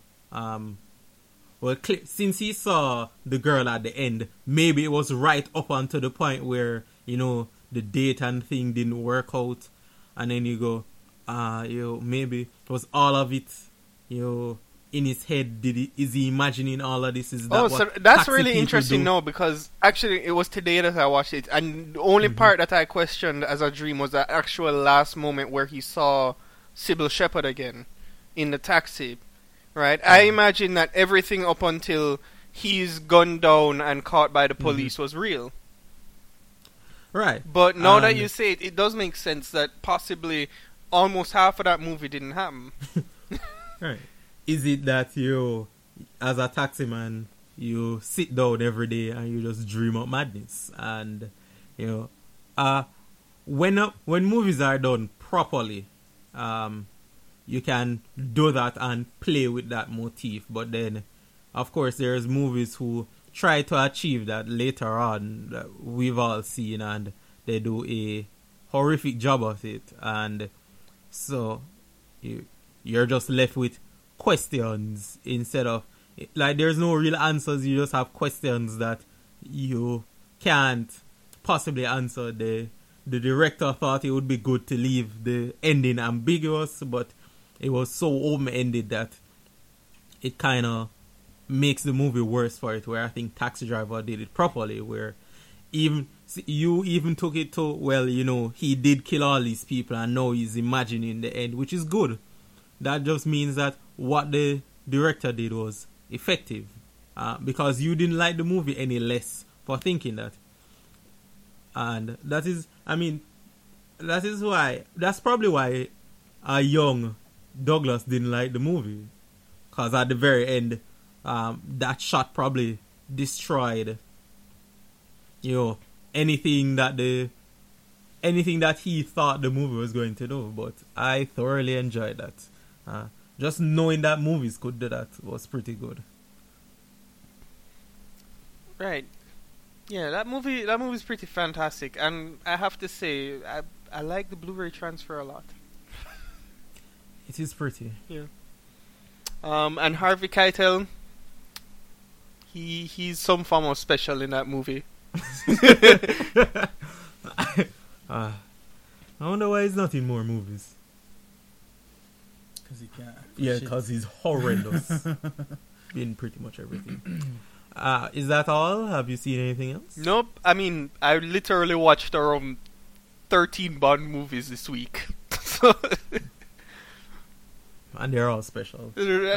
since he saw the girl at the end, maybe it was right up until the point where, the date and thing didn't work out. And then you go, maybe was all of it, in his head. Is he imagining all of this? Is that so that's really interesting. No, because actually it was today that I watched it, and the only part that I questioned as a dream was the actual last moment where he saw Sybil Shepherd again in the taxi. Right? I imagine that everything up until he's gunned down and caught by the police was real. Right. But now that you say it, it does make sense that possibly almost half of that movie didn't happen. Right. Is it that you, as a taximan, you sit down every day and you just dream up madness? And, when movies are done properly, you can do that and play with that motif. But then, of course, there's movies who try to achieve that later on, that we've all seen, and they do a horrific job of it. And so you're just left with questions instead of, like, there's no real answers. You just have questions that you can't possibly answer. The director thought it would be good to leave the ending ambiguous, but it was so open-ended that it kind of makes the movie worse for it, where I think Taxi Driver did it properly, where you even took it to, well, he did kill all these people and now he's imagining the end, which is good. That just means that what the director did was effective, because you didn't like the movie any less for thinking that. And that's probably why a young Douglas didn't like the movie, because at the very end, that shot probably destroyed, anything that he thought the movie was going to do. But I thoroughly enjoyed that. Just knowing that movies could do that was pretty good. Right. Yeah, that movie's pretty fantastic, and I have to say, I like the Blu-ray transfer a lot. It is pretty. Yeah. And Harvey Keitel, he's some form of special in that movie. I wonder why he's not in more movies. Because he can't. Yeah, because he's horrendous in pretty much everything. Is that all? Have you seen anything else? Nope. I mean, I literally watched around 13 Bond movies this week. And they're all special.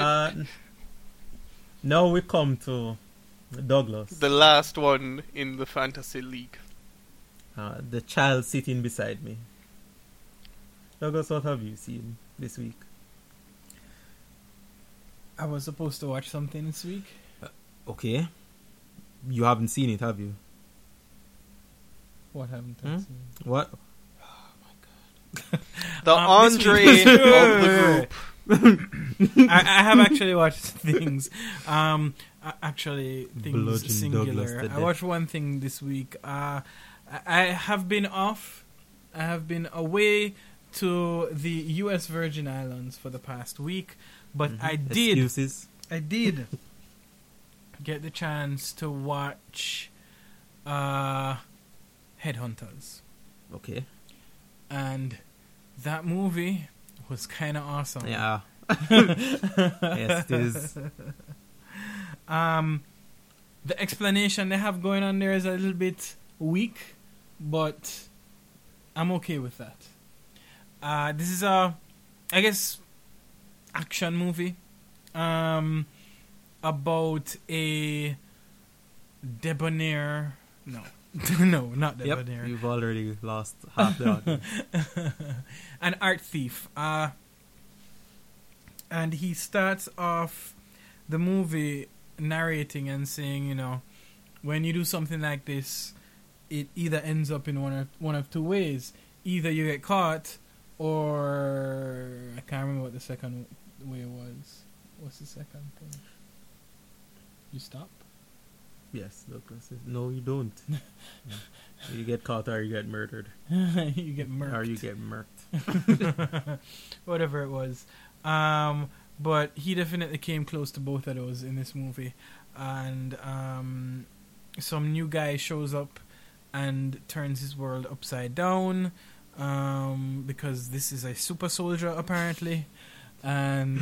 Now we come to Douglas. The last one in the Fantasy League. The child sitting beside me. Douglas, what have you seen this week? I was supposed to watch something this week. Okay. You haven't seen it, have you? What haven't I seen? What? Oh my god. The Andre of the group. I have actually watched things. Actually, things Bludgeon singular. I watched one thing this week. I have been off. I have been away to the U.S. Virgin Islands for the past week, but I did. Excuses. I did get the chance to watch Headhunters. Okay. And that movie was kind of awesome. Yeah. Yes, it is. The explanation they have going on there is a little bit weak, but I'm okay with that. This is a, I guess, action movie about a debonair. No, no, not debonair. Yep, you've already lost half the audience. An art thief. And he starts off the movie narrating and saying, when you do something like this, it either ends up in one of two ways. Either you get caught, or I can't remember what the second way was. What's the second thing? You stop? Yes, Douglas. No, you don't. You get caught or you get murdered. You get murked. Or you get murked. Whatever it was. But he definitely came close to both of those in this movie. And some new guy shows up and turns his world upside down. because this is a super soldier apparently, and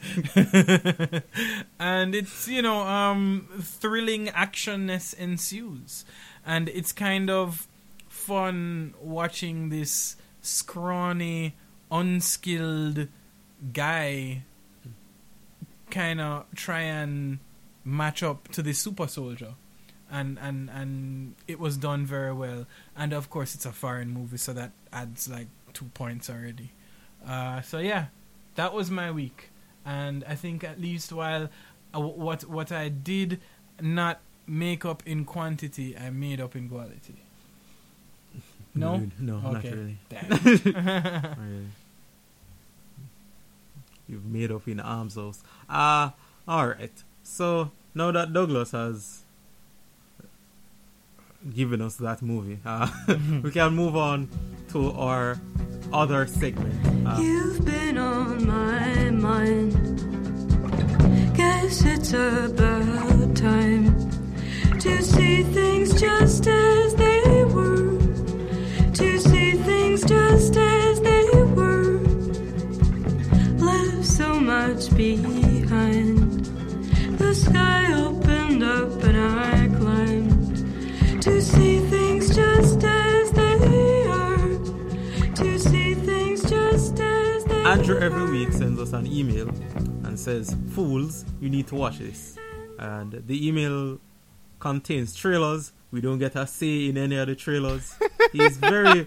and it's thrilling actionness ensues, and it's kind of fun watching this scrawny, unskilled guy kind of try and match up to the super soldier. And it was done very well. And of course it's a foreign movie, so that adds like 2 points already. So yeah, that was my week. And I think at least while what I did not make up in quantity, I made up in quality. No? No, okay. Not really. Damn. Not really. You've made up in arms house. Alright. So now that Douglas has given us that movie, we can move on to our other segment. You've been on my mind. Guess it's about time to see things just as they were. To see things just as they were. Left so much behind. The sky opened up and I climbed. To see things just as they are. To see things just as they are. Andrew every week sends us an email and says, "Fools, you need to watch this." And the email contains trailers. We don't get a say in any of the trailers. He's very...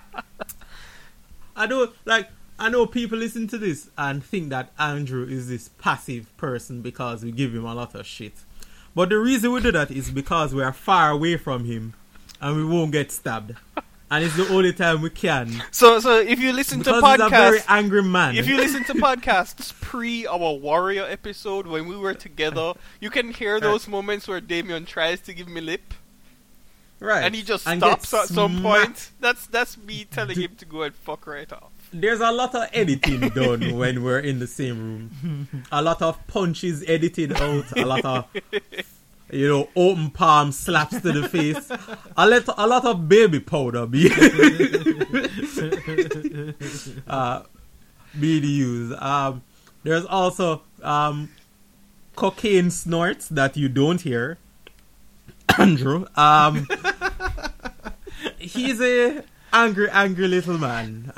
I know people listen to this and think that Andrew is this passive person because we give him a lot of shit. But the reason we do that is because we are far away from him and we won't get stabbed. And it's the only time we can. So if you listen to podcasts, he's a very angry man. If you listen to podcasts pre our Warrior episode when we were together, you can hear those moments where Damien tries to give me lip. Right. And he just stops at some point. That's me telling him to go and fuck right off. There's a lot of editing done when we're in the same room. A lot of punches edited out. A lot of, open palm slaps to the face. A lot of baby powder being used. There's also cocaine snorts that you don't hear. Andrew, he's a angry little man,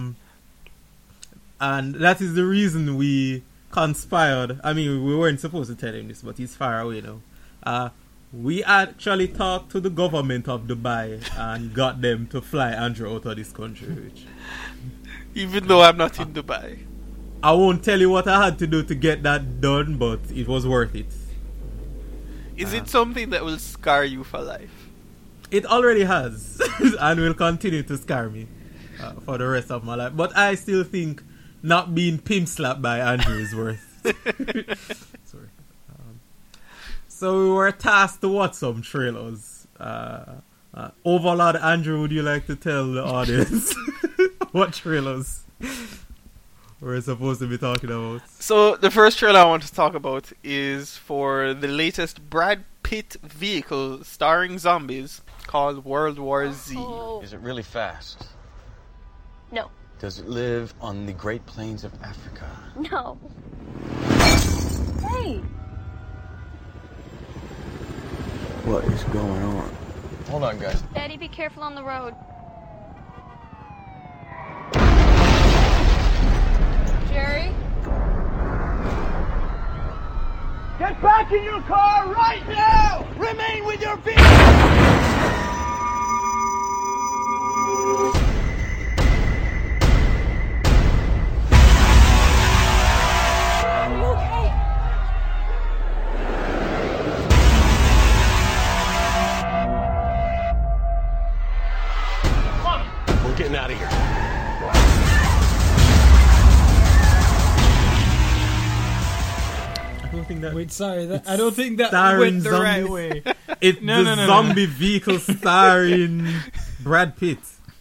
and that is the reason we conspired. I mean, we weren't supposed to tell him this, but he's far away now. We actually talked to the government of Dubai and got them to fly Andrew out of this country. Even though I'm not in Dubai. I won't tell you what I had to do to get that done, but it was worth it. Is it something that will scar you for life? It already has, and will continue to scar me for the rest of my life. But I still think not being pimp slapped by Andrew is worth. Sorry. So we were tasked to watch some trailers. Overlord Andrew, would you like to tell the audience what trailers we're supposed to be talking about? So the first trailer I want to talk about is for the latest Brad Pitt vehicle starring zombies called World War Z. Oh. Is it really fast? No. Does it live on the Great Plains of Africa? No. Hey! What is going on? Hold on, guys. Daddy, be careful on the road. Jerry? Get back in your car right now! Remain with your feet! Are you okay? We're getting out of here. I don't think that went the right way. It's the zombie vehicle starring Brad Pitt.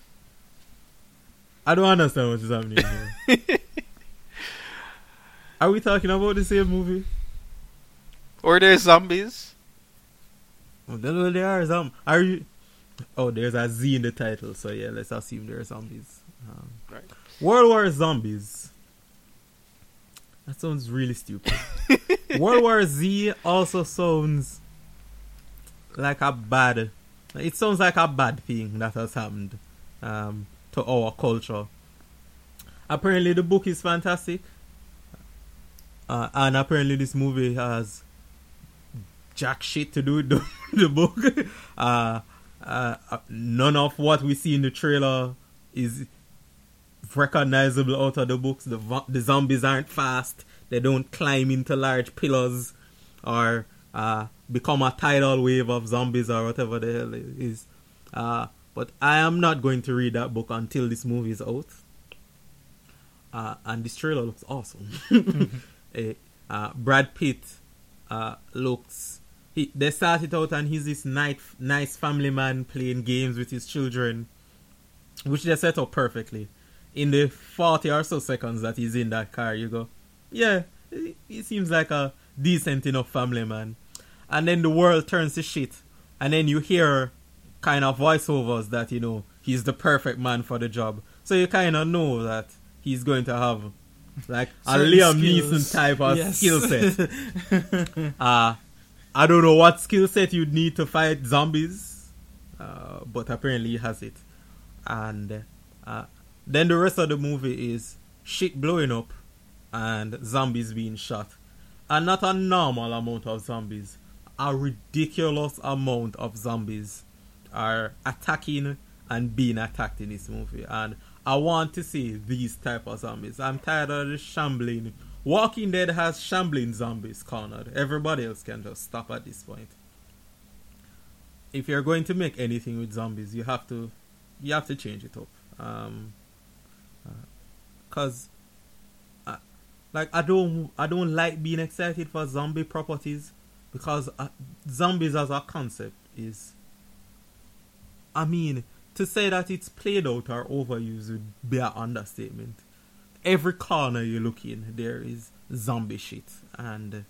I don't understand what is happening here. Are we talking about the same movie? Or there's zombies? Oh, there are zombies. Are you? Oh, there's a Z in the title, so yeah, let's assume there are zombies. Right. World War Zombies. That sounds really stupid. World War Z also sounds like a bad. It sounds like a bad thing that has happened to our culture. Apparently, the book is fantastic, and apparently, this movie has jack shit to do with the book. None of what we see in the trailer is recognizable out of the books. The zombies aren't fast. They don't climb into large pillars or become a tidal wave of zombies or whatever the hell it is. But I am not going to read that book until this movie is out. And this trailer looks awesome. Brad Pitt looks... They started out and he's this nice family man playing games with his children, which they set up perfectly. In the 40 or so seconds that he's in that car, you go, yeah, he seems like a decent enough family man. And then the world turns to shit. And then you hear kind of voiceovers that, you know, he's the perfect man for the job. So you kind of know that he's going to have like a Liam Neeson type of skill set. I don't know what skill set you'd need to fight zombies, but apparently he has it. And then the rest of the movie is shit blowing up and zombies being shot. And not a normal amount of zombies. A ridiculous amount of zombies are attacking and being attacked in this movie. And I want to see these type of zombies. I'm tired of the shambling. Walking Dead has shambling zombies cornered. Everybody else can just stop at this point. If you're going to make anything with zombies, you have to change it up. Cause I don't like being excited for zombie properties, because zombies as a concept is, I mean, to say that it's played out or overused would be an understatement. Every corner you look in, there is zombie shit, and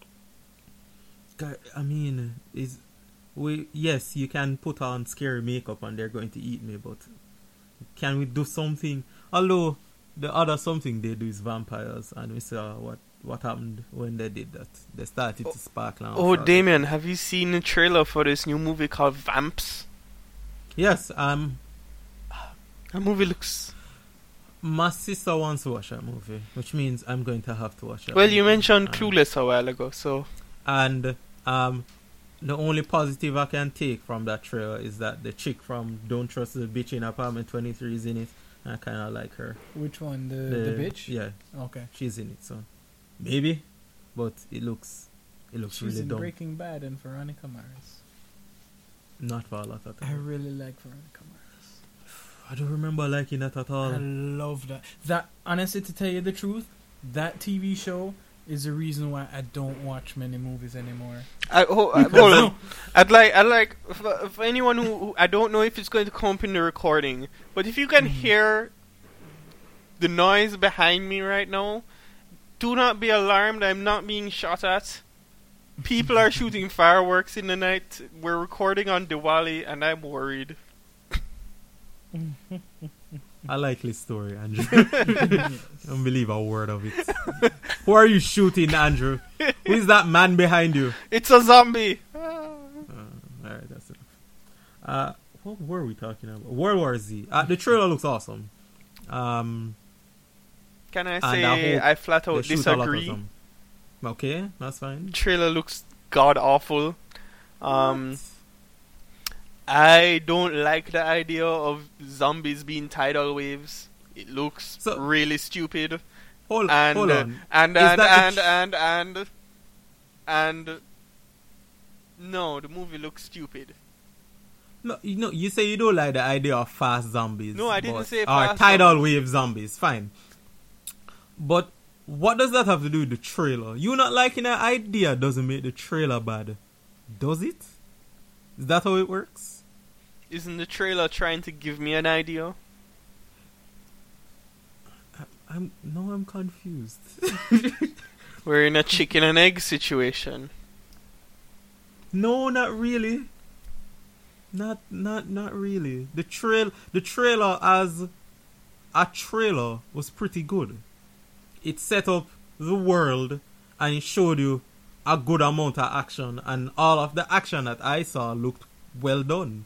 I mean, yes, you can put on scary makeup and they're going to eat me, but can we do something? Although the other something they do is vampires, and we saw what happened when they did that. They started to sparkle. Oh, Damien, have you seen the trailer for this new movie called Vamps? Yes. That movie looks... My sister wants to watch that movie, which means I'm going to have to watch it. Well, you mentioned Clueless a while ago, so... And the only positive I can take from that trailer is that the chick from Don't Trust the Bitch in Apartment 23 is in it. I kind of like her. Which one? The bitch? Yeah. Okay. She's in it, so maybe, but it looks really dumb. She's in Breaking Bad and Veronica Mars. Not for a lot of time. I really like Veronica Mars. I don't remember liking that at all. I love that. That, honestly, to tell you the truth, that TV show is the reason why I don't watch many movies anymore. Hold on. I'd like for anyone who I don't know if it's going to come up in the recording, but if you can hear the noise behind me right now, do not be alarmed. I'm not being shot at. People are shooting fireworks in the night. We're recording on Diwali, and I'm worried. I like this story, Andrew. I don't believe a word of it. Who are you shooting, Andrew? Who is that man behind you? It's a zombie. Alright, that's enough. What were we talking about? World War Z. The trailer looks awesome. Can I say I flat out disagree? Okay, that's fine. The trailer looks god awful. I don't like the idea of zombies being tidal waves. It looks really stupid. Hold on. And no, the movie looks stupid. No, you say you don't like the idea of fast zombies. No, I didn't say fast. Or tidal wave zombies. Fine. But what does that have to do with the trailer? You not liking the idea doesn't make the trailer bad. Does it? Is that how it works? Isn't the trailer trying to give me an idea? I'm confused. We're in a chicken and egg situation. No, not really. Not really. The trailer has a trailer was pretty good. It set up the world and it showed you a good amount of action, and all of the action that I saw looked well done.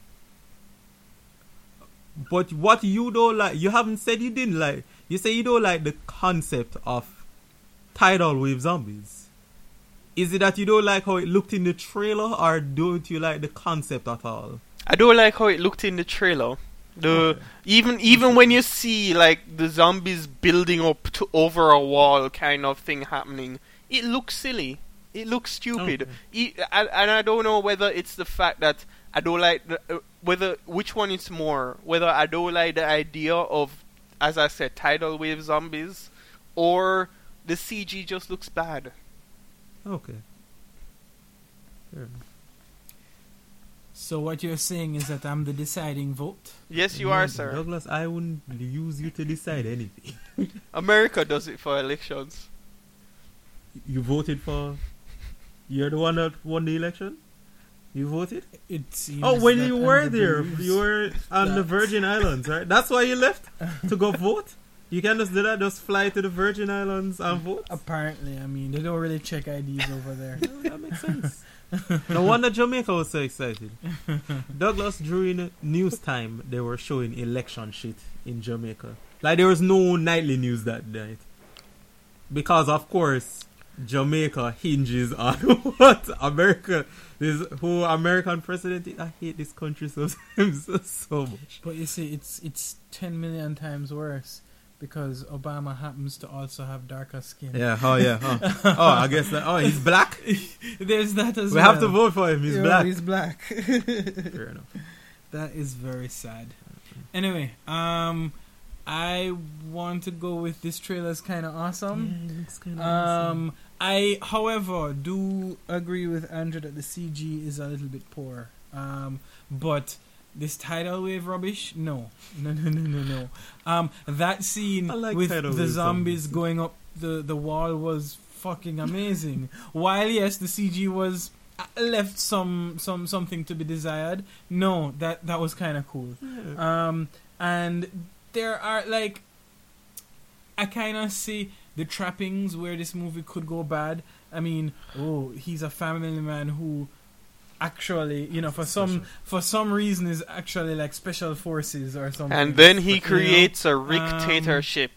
But what you don't like, you haven't said you didn't like. You say you don't like the concept of tidal wave zombies. Is it that you don't like how it looked in the trailer, or don't you like the concept at all? I don't like how it looked in the trailer. Even when you see like the zombies building up to over a wall kind of thing happening, it looks silly. It looks stupid. And I don't know whether it's the fact that I don't like which one is more. Whether I don't like the idea of, as I said, tidal wave zombies, or the CG just looks bad. Okay. Fair. So what you're saying is that I'm the deciding vote? Yes, you are, sir. Douglas, I wouldn't use you to decide anything. America does it for elections. You voted for... You're the one that won the election? You voted? It seems when you were there, you were on the Virgin Islands, right? That's why you left? To go vote? You can just do that, just fly to the Virgin Islands and vote? Apparently, I mean, they don't really check IDs over there. That makes sense. No wonder Jamaica was so excited. Douglas, during news time, they were showing election shit in Jamaica. Like, there was no nightly news that night. Because, of course, Jamaica hinges on what America is, who American president is. I hate this country so much. But you see, it's 10 million times worse because Obama happens to also have darker skin. Yeah, I guess that. Oh, he's black? There's that as well. We have to vote for him. He's black. He's black. Fair enough. That is very sad. Anyway, I want to go with this trailer's kind of awesome. Yeah, it's kind of awesome. I, however, do agree with Andrew that the CG is a little bit poor. But this tidal wave rubbish, no. That scene with the zombies going up the wall was fucking amazing. While yes, the CG was left something to be desired. No, that was kind of cool. Yeah. And there are like, I kind of see the trappings where this movie could go bad. I mean, he's a family man who actually, for some reason is actually like special forces or something. And then he creates a dictatorship.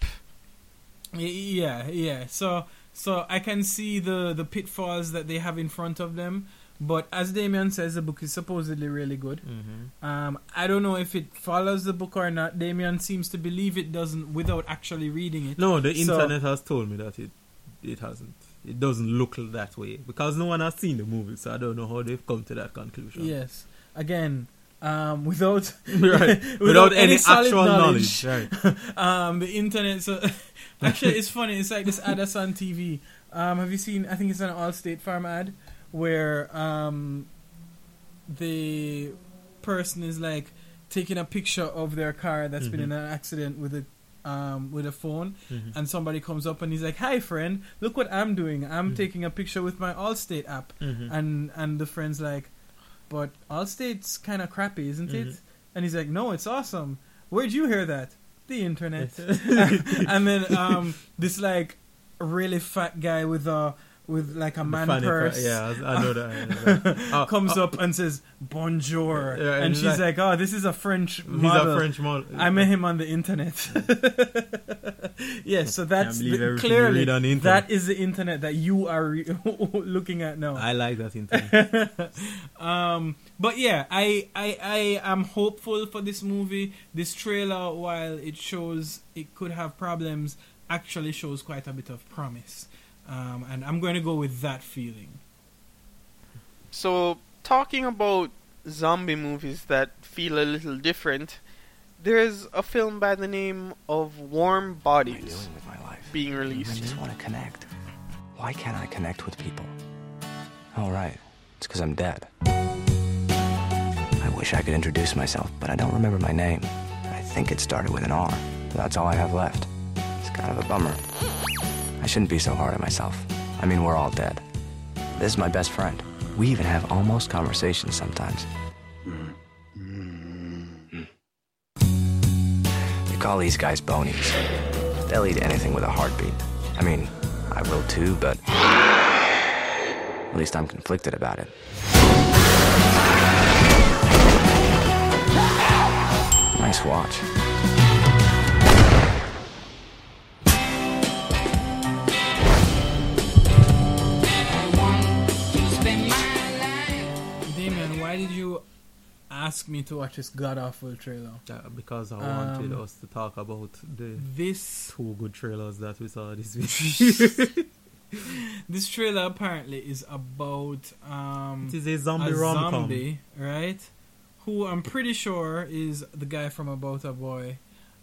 Yeah. So I can see the pitfalls that they have in front of them. But as Damien says, the book is supposedly really good. Mm-hmm. I don't know if it follows the book or not. Damien seems to believe it doesn't without actually reading it. No, the internet has told me that it hasn't. It doesn't look that way because no one has seen the movie, so I don't know how they've come to that conclusion. Yes, again, without without any actual knowledge. Right. The internet. So actually, it's funny. It's like this ad that's on TV. Have you seen? I think it's an Allstate Farm ad where the person is like taking a picture of their car that's been in an accident with a phone, and somebody comes up and he's like, "Hi friend, look what I'm doing. I'm taking a picture with my Allstate app." And the friend's like, "But Allstate's kind of crappy, isn't it?" And he's like, "No, it's awesome. Where'd you hear that?" The internet. And then this like really fat guy with like a man purse. I know that. Comes up and says bonjour, and she's like, "Oh, this is a French model. He's a French model. I met him on the internet." Yes, so that's clearly that is the internet that you are looking at now. I like that internet. But yeah, I am hopeful for this movie. This trailer, while it shows it could have problems, actually shows quite a bit of promise. And I'm going to go with that feeling. So, talking about zombie movies that feel a little different, there's a film by the name of Warm Bodies being released. I just want to connect. Why can't I connect with people? Oh, right. It's because I'm dead. I wish I could introduce myself, but I don't remember my name. I think it started with an R. That's all I have left. It's kind of a bummer. I shouldn't be so hard on myself. I mean, we're all dead. This is my best friend. We even have almost conversations sometimes. They call these guys bonies. They'll eat anything with a heartbeat. I mean, I will too, but at least I'm conflicted about it. Nice watch. Damien, why did you ask me to watch this god-awful trailer? Because I wanted us to talk about this 2 good trailers that we saw this week. This trailer apparently is about it is a zombie rom-com, zombie, right? Who I'm pretty sure is the guy from About a Boy,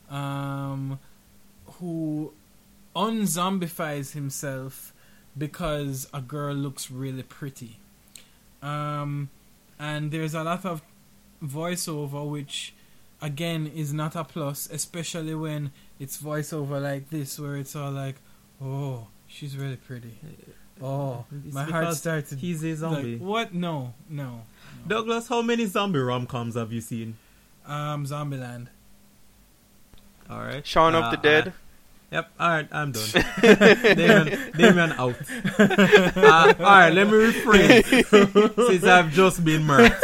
who unzombifies himself because a girl looks really pretty. And there's a lot of voiceover, which again is not a plus, especially when it's voiceover like this, where it's all like, "Oh, she's really pretty. Oh, my heart started." He's a zombie. Like, what? No. Douglas, how many zombie rom-coms have you seen? Zombieland. All right. Shaun of the Dead. Yep. All right, I'm done. Damien out. All right, let me rephrase since I've just been murked.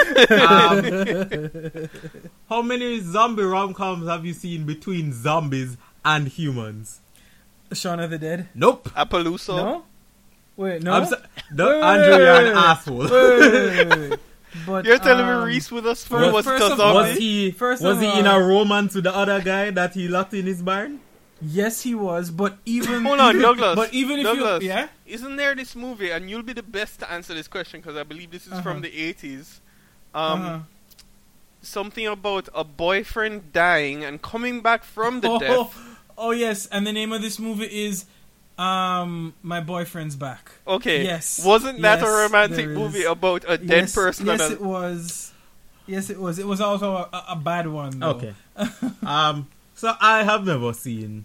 How many zombie rom-coms have you seen between zombies and humans? Shaun of the Dead? Nope. Appaloosa? No? Wait, no? Andrew, you're an asshole. Wait. But, you're telling me Reese with us was a zombie? Was he in a romance with the other guy that he locked in his barn? Yes, he was, but even... Hold on, Douglas. But even if Douglas, you... Yeah? Isn't there this movie, and you'll be the best to answer this question, because I believe this is from the 80s. Something about a boyfriend dying and coming back from the death. Oh, yes, and the name of this movie is... My Boyfriend's Back. Okay. Yes. Wasn't that a romantic movie about a dead person? Yes, it was. Yes, it was. It was also a bad one, though. Okay. So I have never seen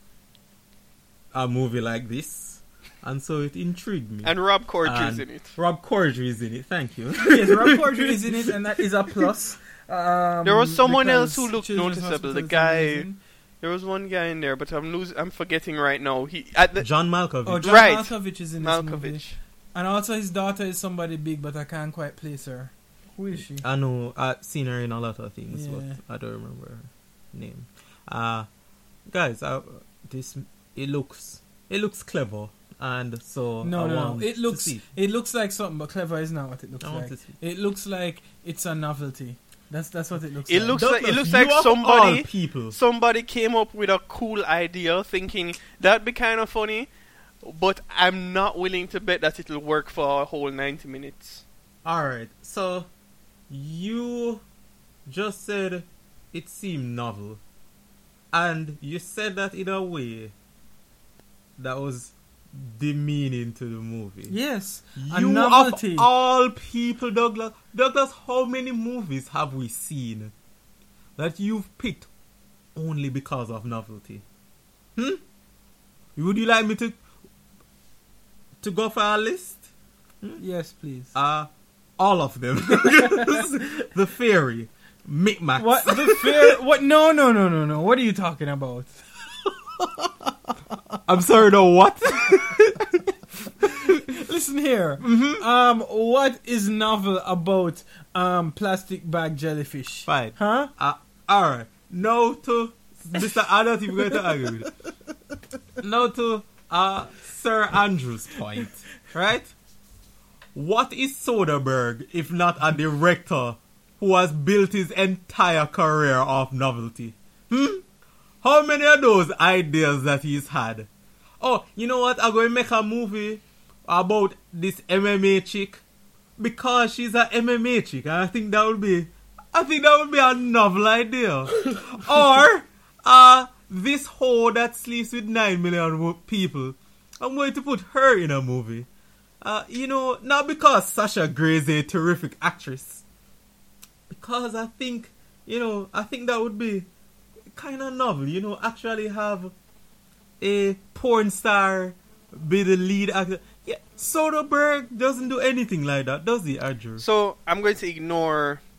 a movie like this, and so it intrigued me. And Rob Corddry is in it. Rob Corddry is in it. Thank you. Yes, Rob Corddry is in it, and that is a plus. There was someone else who looked noticeable. The guy. There was one guy in there, but I'm forgetting right now. John Malkovich. Oh, John right. Malkovich is in this movie. And also his daughter is somebody big, but I can't quite place her. Who is she? I know. I've seen her in a lot of things, but I don't remember her name. Guys, it looks clever, and so no. It looks like something, but clever is not what it looks like. It looks like it's a novelty. That's what it looks like. It looks like somebody came up with a cool idea, thinking that'd be kind of funny, but I'm not willing to bet that it'll work for a whole 90 minutes. All right, so you just said it seemed novel, and you said that in a way that was demeaning to the movie. Yes, a novelty. Of all people, Douglas, how many movies have we seen that you've picked only because of novelty? Would you like me to go for a list? Yes, please. All of them. The Fairy, Micmacs. What? The Fairy? What? No. What are you talking about? I'm sorry, no, what? Listen here. What is novel about plastic bag jellyfish? Fine. Huh? Alright. No to Mr. I don't even going to argue with it. No to Sir Andrew's point. Right? What is Soderbergh if not a director who has built his entire career off novelty? How many of those ideas that he's had? Oh, you know what? I'm going to make a movie about this MMA chick because she's an MMA chick, and I think that would be a novel idea. Or this hoe that sleeps with 9 million people, I'm going to put her in a movie. Not because Sasha Grey is a terrific actress, because I think that would be kind of novel, actually have a porn star be the lead actor. Yeah, Soderbergh doesn't do anything like that, does he, Andrew? So I'm going to ignore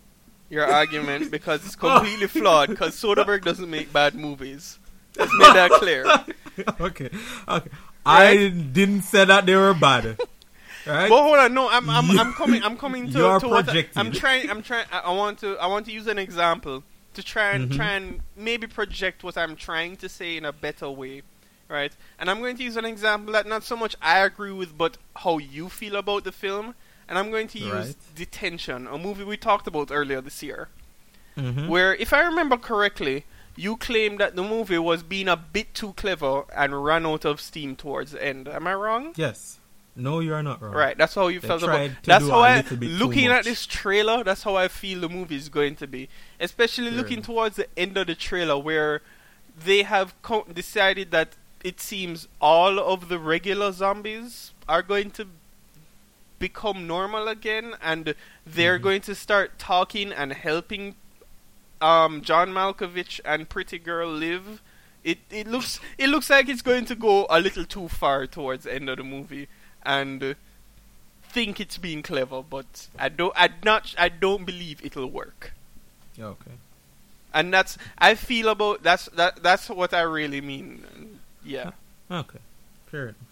your argument because it's completely flawed. Because Soderbergh doesn't make bad movies. Let's make that clear. Okay. Right? I didn't say that they were bad. Right? But hold on, no, I'm coming to. You're to projecting. I'm trying. I want to use an example to try and maybe project what I'm trying to say in a better way, right? And I'm going to use an example that not so much I agree with, but how you feel about the film. And I'm going to use Detention, a movie we talked about earlier this year, where, if I remember correctly, you claimed that the movie was being a bit too clever and ran out of steam towards the end. Am I wrong? Yes. No, you are not wrong. Right, that's how you felt about it. That's how looking at this trailer, that's how I feel the movie is going to be. Especially looking towards the end of the trailer, where they have decided that it seems all of the regular zombies are going to become normal again, and they're going to start talking and helping John Malkovich and Pretty Girl live. It looks like it's going to go a little too far towards the end of the movie, and think it's being clever, but I don't believe it'll work. Okay. And that's what I really mean. Yeah. Okay. Fair enough.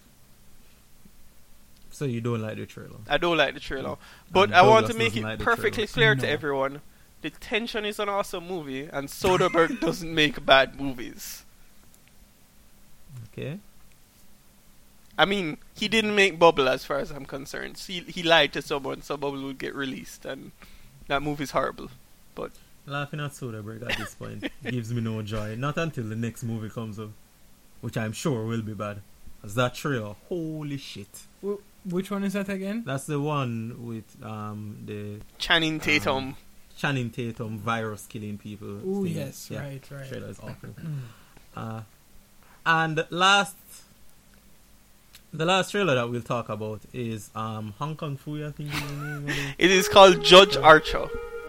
So you don't like the trailer? I don't like the trailer. But I want to make it perfectly clear to everyone. Detention is an awesome movie, and Soderbergh doesn't make bad movies. Okay. I mean, he didn't make Bubble as far as I'm concerned. He lied to someone so Bubble would get released, and that movie's horrible. But laughing at Soderbergh at this point gives me no joy. Not until the next movie comes up, which I'm sure will be bad. As that trailer, holy shit. Which one is that again? That's the one with the Channing Tatum. Channing Tatum virus killing people. Oh yes, yeah. right. Trailer is awful. And the last trailer that we'll talk about is Hong Kong Fu, I think is the name of it. It is called Judge Archer.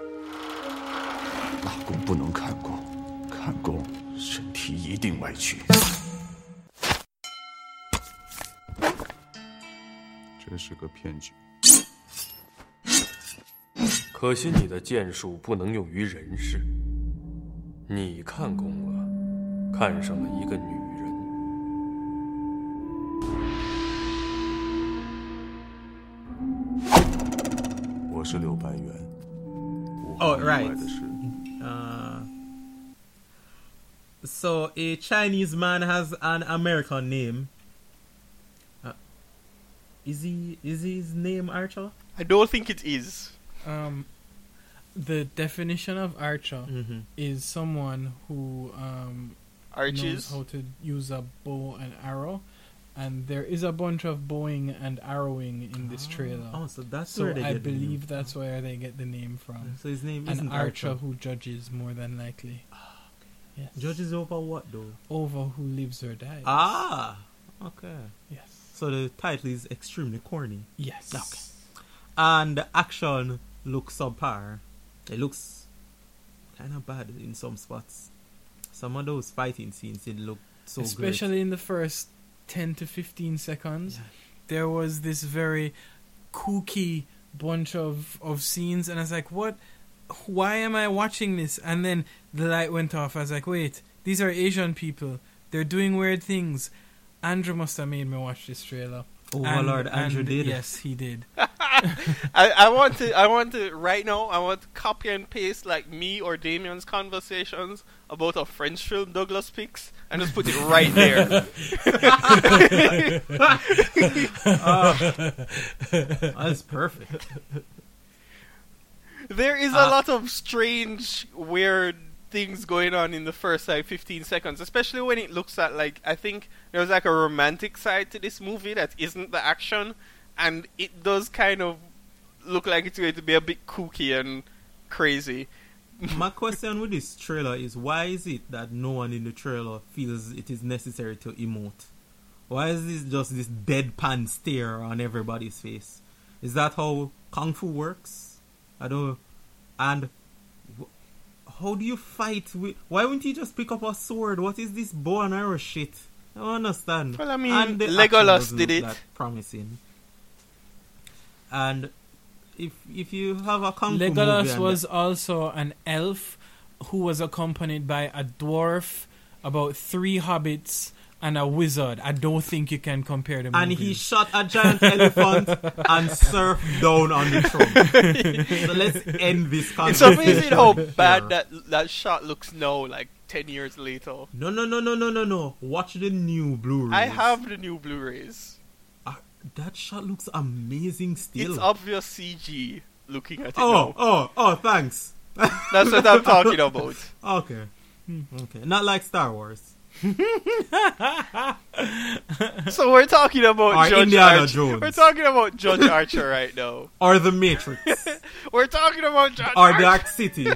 老公不能看过，看过身体一定歪曲。这是个骗局。 可惜你的剑术不能用于人世。你看公了，看上了一个女人。 我是600元。 Oh, right. So a Chinese man has an American name. Is his name Archer? I don't think it is. The definition of archer is someone who knows how to use a bow and arrow, and there is a bunch of bowing and arrowing in this trailer. Oh, so that's so where they I get believe that's where they get the name from. So his name is an archer who judges, more than likely. Yes. Judges over what though? Over who lives or dies. Ah, okay. Yes. So the title is extremely corny. Yes. Okay. And the action looks subpar. It looks kind of bad in some spots. Some of those fighting scenes didn't look so especially great. In the first 10 to 15 seconds. Yeah. There was this very kooky bunch of scenes, and I was like, what? Why am I watching this? And then the light went off. I was like, wait, these are Asian people. They're doing weird things. Andrew must have made me watch this trailer. Oh my lord, Andrew did. Yes, he did. I want to right now. I want to copy and paste like me or Damien's conversations about a French film Douglas picks and just put it right there. That's perfect. There is a lot of strange, weird things going on in the first 15 seconds, especially when it looks at I think there's a romantic side to this movie that isn't the action, and it does kind of look like it's going to be a bit kooky and crazy. My question with this trailer is, why is it that no one in the trailer feels it is necessary to emote? Why is this just this deadpan stare on everybody's face? Is that how Kung Fu works? I don't. And how do you fight with? Why wouldn't you just pick up a sword? What is this bow and arrow shit? I don't understand. Well, I mean, Legolas did it. That promising. And if you have a kung fu movie, Legolas was also an elf who was accompanied by a dwarf, about 3 hobbits, and a wizard. I don't think you can compare them. And he shot a giant elephant and surfed down on the throne. So let's end this conversation. It's amazing how bad that shot looks now, like 10 years later. No. Watch the new Blu-rays. I have the new Blu-rays. That shot looks amazing still. It's obvious CG looking at it now. Oh, thanks. That's what I'm talking about. Okay. Not like Star Wars. So we're talking about Judge Indiana Archer. Jones. We're talking about Judge Archer right now. Or The Matrix. We're talking about Judge Or Archer. Dark City.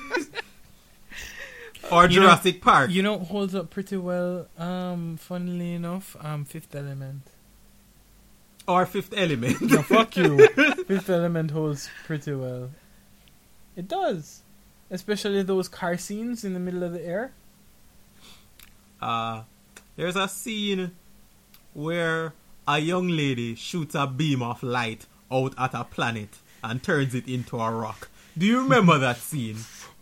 Or Jurassic Park. You know, holds up pretty well, funnily enough, Fifth Element. Or Fifth Element. No, fuck you. Fifth Element holds pretty well. It does. Especially those car scenes in the middle of the air. There's a scene where a young lady shoots a beam of light out at a planet and turns it into a rock. Do you remember that scene?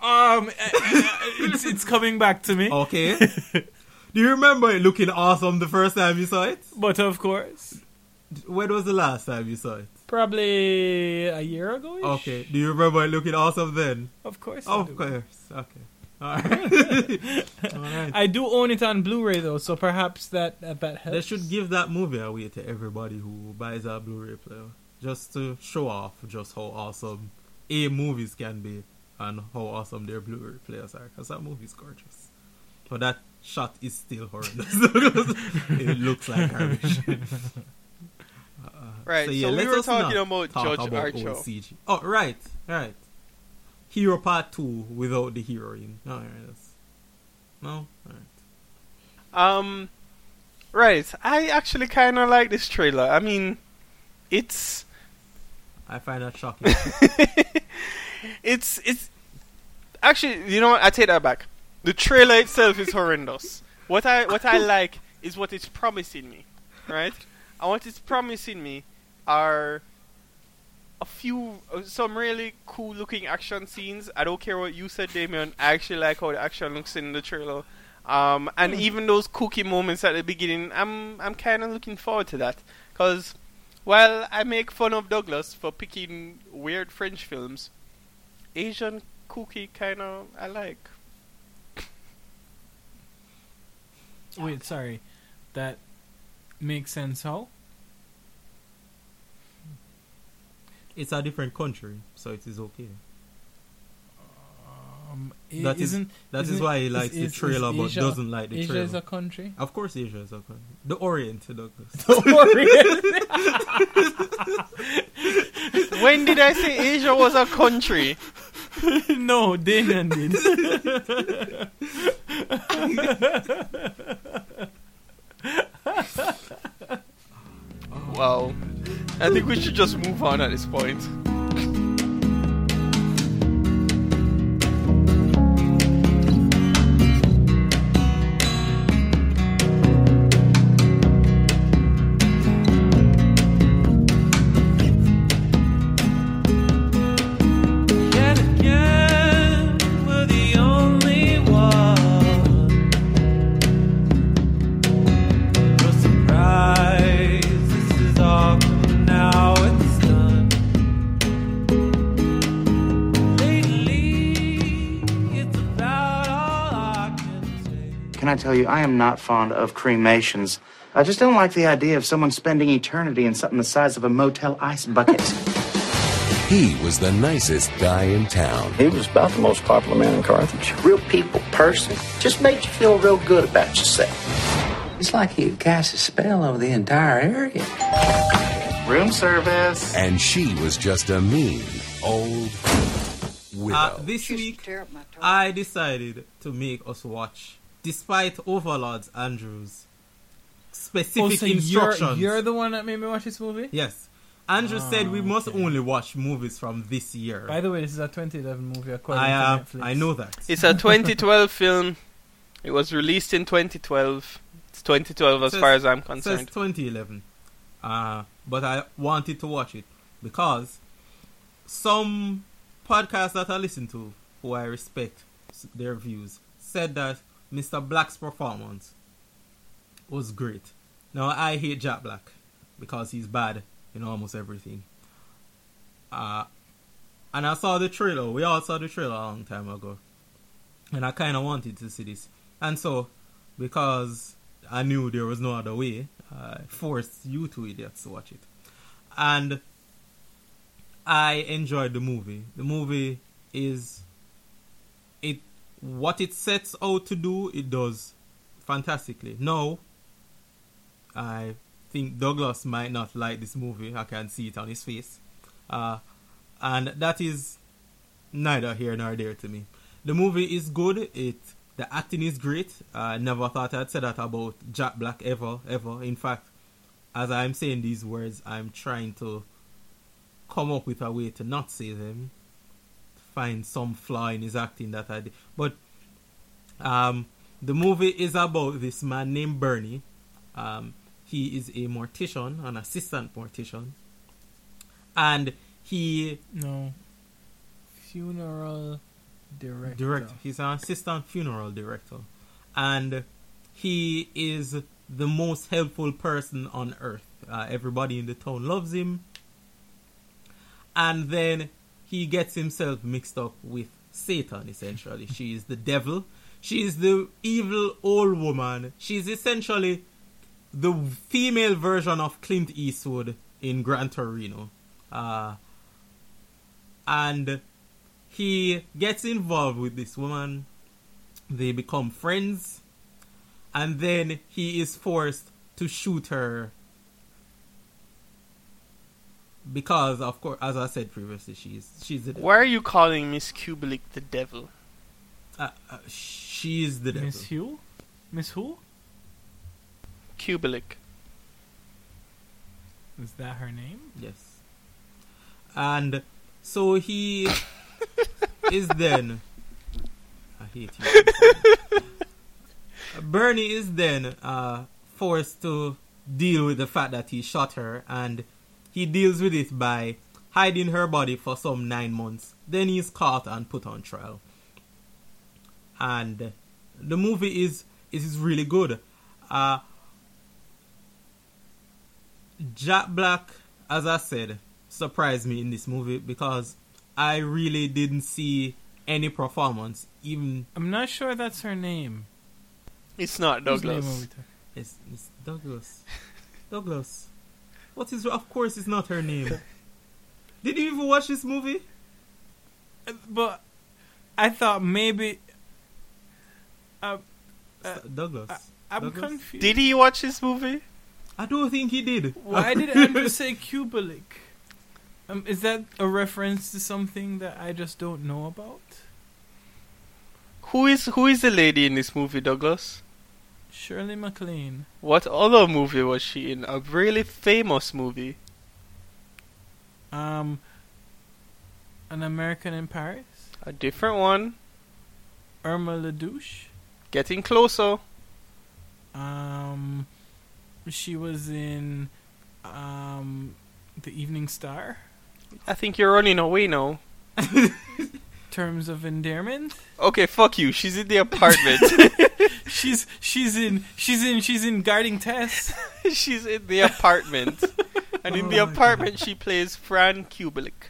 It's coming back to me. Okay. Do you remember it looking awesome the first time you saw it? But of course. When was the last time you saw it? Probably a year ago-ish. Okay. Do you remember it looking awesome then? Of course. Of course. Okay. Alright. I do own it on Blu-ray though, so perhaps that helps. They should give that movie away to everybody who buys a Blu-ray player, just to show off just how awesome movies can be and how awesome their Blu-ray players are, because that movie is gorgeous. But that shot is still horrendous. It looks like garbage. Right, so we were talking about Judge Archer. Oh, right. Hero Part 2 without the heroine. No? Alright. Right. I actually kind of like this trailer. I mean, I find that shocking. It's actually, you know what? I take that back. The trailer itself is horrendous. What I like is what it's promising me, right? And what it's promising me are some really cool looking action scenes. I don't care what you said, Damien. I actually like how the action looks in the trailer. And even those kooky moments at the beginning, I'm kind of looking forward to that. Because while I make fun of Douglas for picking weird French films, Asian kooky kind of I like. Wait, sorry. That makes sense how? It's a different country, so it is okay. That is why he likes the trailer but doesn't like the trailer. Asia is a country? Of course Asia is a country. The Orient, Douglas. The Orient? When did I say Asia was a country? No, Damien did. Wow. I think we should just move on at this point. I tell you, I am not fond of cremations. I just don't like the idea of someone spending eternity in something the size of a motel ice bucket. He was the nicest guy in town. He was about the most popular man in Carthage. Real people person. Just made you feel real good about yourself. It's like he cast a spell over the entire area. Room service. And she was just a mean old widow. This week, I decided to make us watch, despite Overlord Andrew's specific instructions. You're the one that made me watch this movie? Yes. Andrew said we must only watch movies from this year. By the way, this is a 2011 movie according to Netflix. I know that. It's a 2012 film. It was released in 2012. It's 2012 as far as I'm concerned. It says 2011. But I wanted to watch it because some podcasts that I listen to, who I respect their views, said that Mr. Black's performance was great. Now, I hate Jack Black because he's bad in almost everything. And I saw the trailer. We all saw the trailer a long time ago. And I kind of wanted to see this. And so, because I knew there was no other way, I forced you two idiots to watch it. And I enjoyed the movie. The movie is... What it sets out to do, it does fantastically. Now, I think Douglas might not like this movie. I can see it on his face. And that is neither here nor there to me. The movie is good. The acting is great. I never thought I'd say that about Jack Black ever. In fact, as I'm saying these words, I'm trying to come up with a way to not say them. Find some flaw in his acting that I did. But the movie is about this man named Bernie. He is a mortician, an assistant mortician. And he... No. Funeral director. He's an assistant funeral director. And he is the most helpful person on earth. Everybody in the town loves him. And then he gets himself mixed up with Satan, essentially. She is the devil. She is the evil old woman. She's essentially the female version of Clint Eastwood in Gran Torino. And he gets involved with this woman. They become friends. And then he is forced to shoot her. Because, of course, as I said previously, she's the devil. Why are you calling Miss Kubelik the devil? She's the devil. Miss who? Miss who? Kubelik. Is that her name? Yes. And so he is then... I hate you. Bernie is then forced to deal with the fact that he shot her, and he deals with it by hiding her body for some 9 months. Then he's caught and put on trial. And the movie is really good. Jack Black, as I said, surprised me in this movie because I really didn't see any performance. Even I'm not sure that's her name. It's not Douglas. It's Douglas. Douglas. What is? Of course, it's not her name. Did you even watch this movie? But I thought maybe. Douglas. I'm Douglas? confused. Did he watch this movie? I don't think he did. Why did Andrew say Kubelik? Is that a reference to something that I just don't know about? Who is the lady in this movie, Douglas? Shirley MacLaine. What other movie was she in? A really famous movie. An American in Paris? A different one. Irma LaDouche? Getting closer. She was in The Evening Star. I think you're running away now. Terms of Endearment. Okay, fuck you. She's in The Apartment. she's in Guarding Tess. She's in The Apartment. And in The Apartment she plays Fran Kubelik.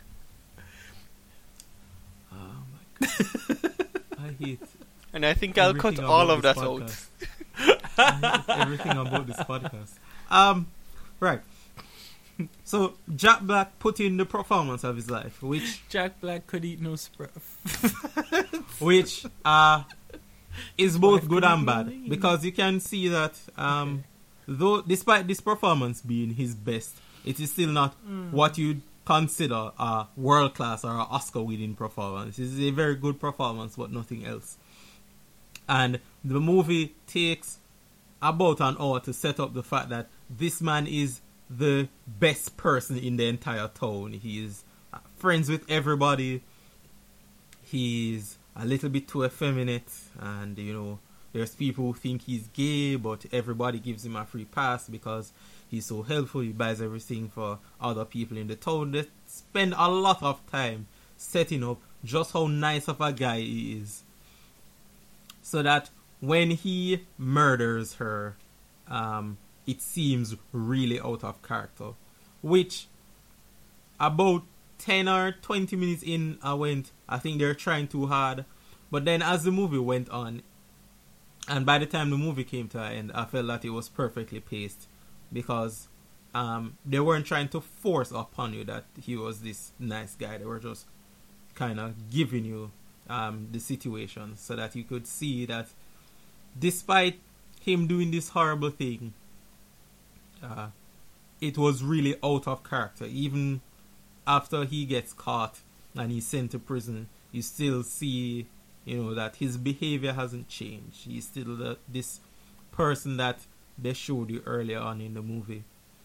Oh my god. I hate. And I think I'll cut all of that out. I hate everything about this podcast. Right. So Jack Black put in the performance of his life, which Jack Black could eat no spread. Which is both good and bad, because you can see that though despite this performance being his best, it is still not what you'd consider a world class or an Oscar winning performance. It's a very good performance, but nothing else. And the movie takes about an hour to set up the fact that this man is the best person in the entire town. He is friends with everybody. He's a little bit too effeminate, and there's people who think he's gay, but everybody gives him a free pass because he's so helpful. He buys everything for other people in the town. They spend a lot of time setting up just how nice of a guy he is, so that when he murders her, it seems really out of character. Which, about 10 or 20 minutes in, I think they're trying too hard. But then as the movie went on, and by the time the movie came to an end, I felt that it was perfectly paced, because they weren't trying to force upon you that he was this nice guy. They were just kind of giving you the situation so that you could see that despite him doing this horrible thing, it was really out of character. Even after he gets caught and he's sent to prison, you still see, that his behavior hasn't changed. He's still this person that they showed you earlier on in the movie.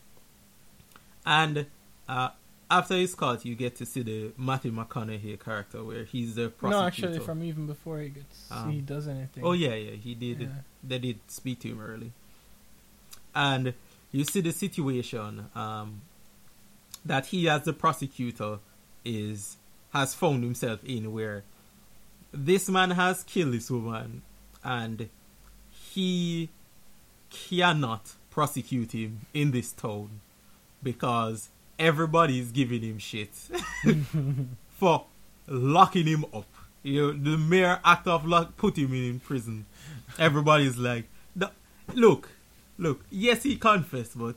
And after he's caught, you get to see the Matthew McConaughey character, where he's the prosecutor. No, actually, from even before he does anything. Oh yeah, he did. Yeah. They did speak to him early, and you see the situation that he, as the prosecutor, has found himself in, where this man has killed this woman, and he cannot prosecute him in this town because everybody is giving him shit for locking him up. The mere act of putting him in prison, everybody's like, look, yes, he confessed, but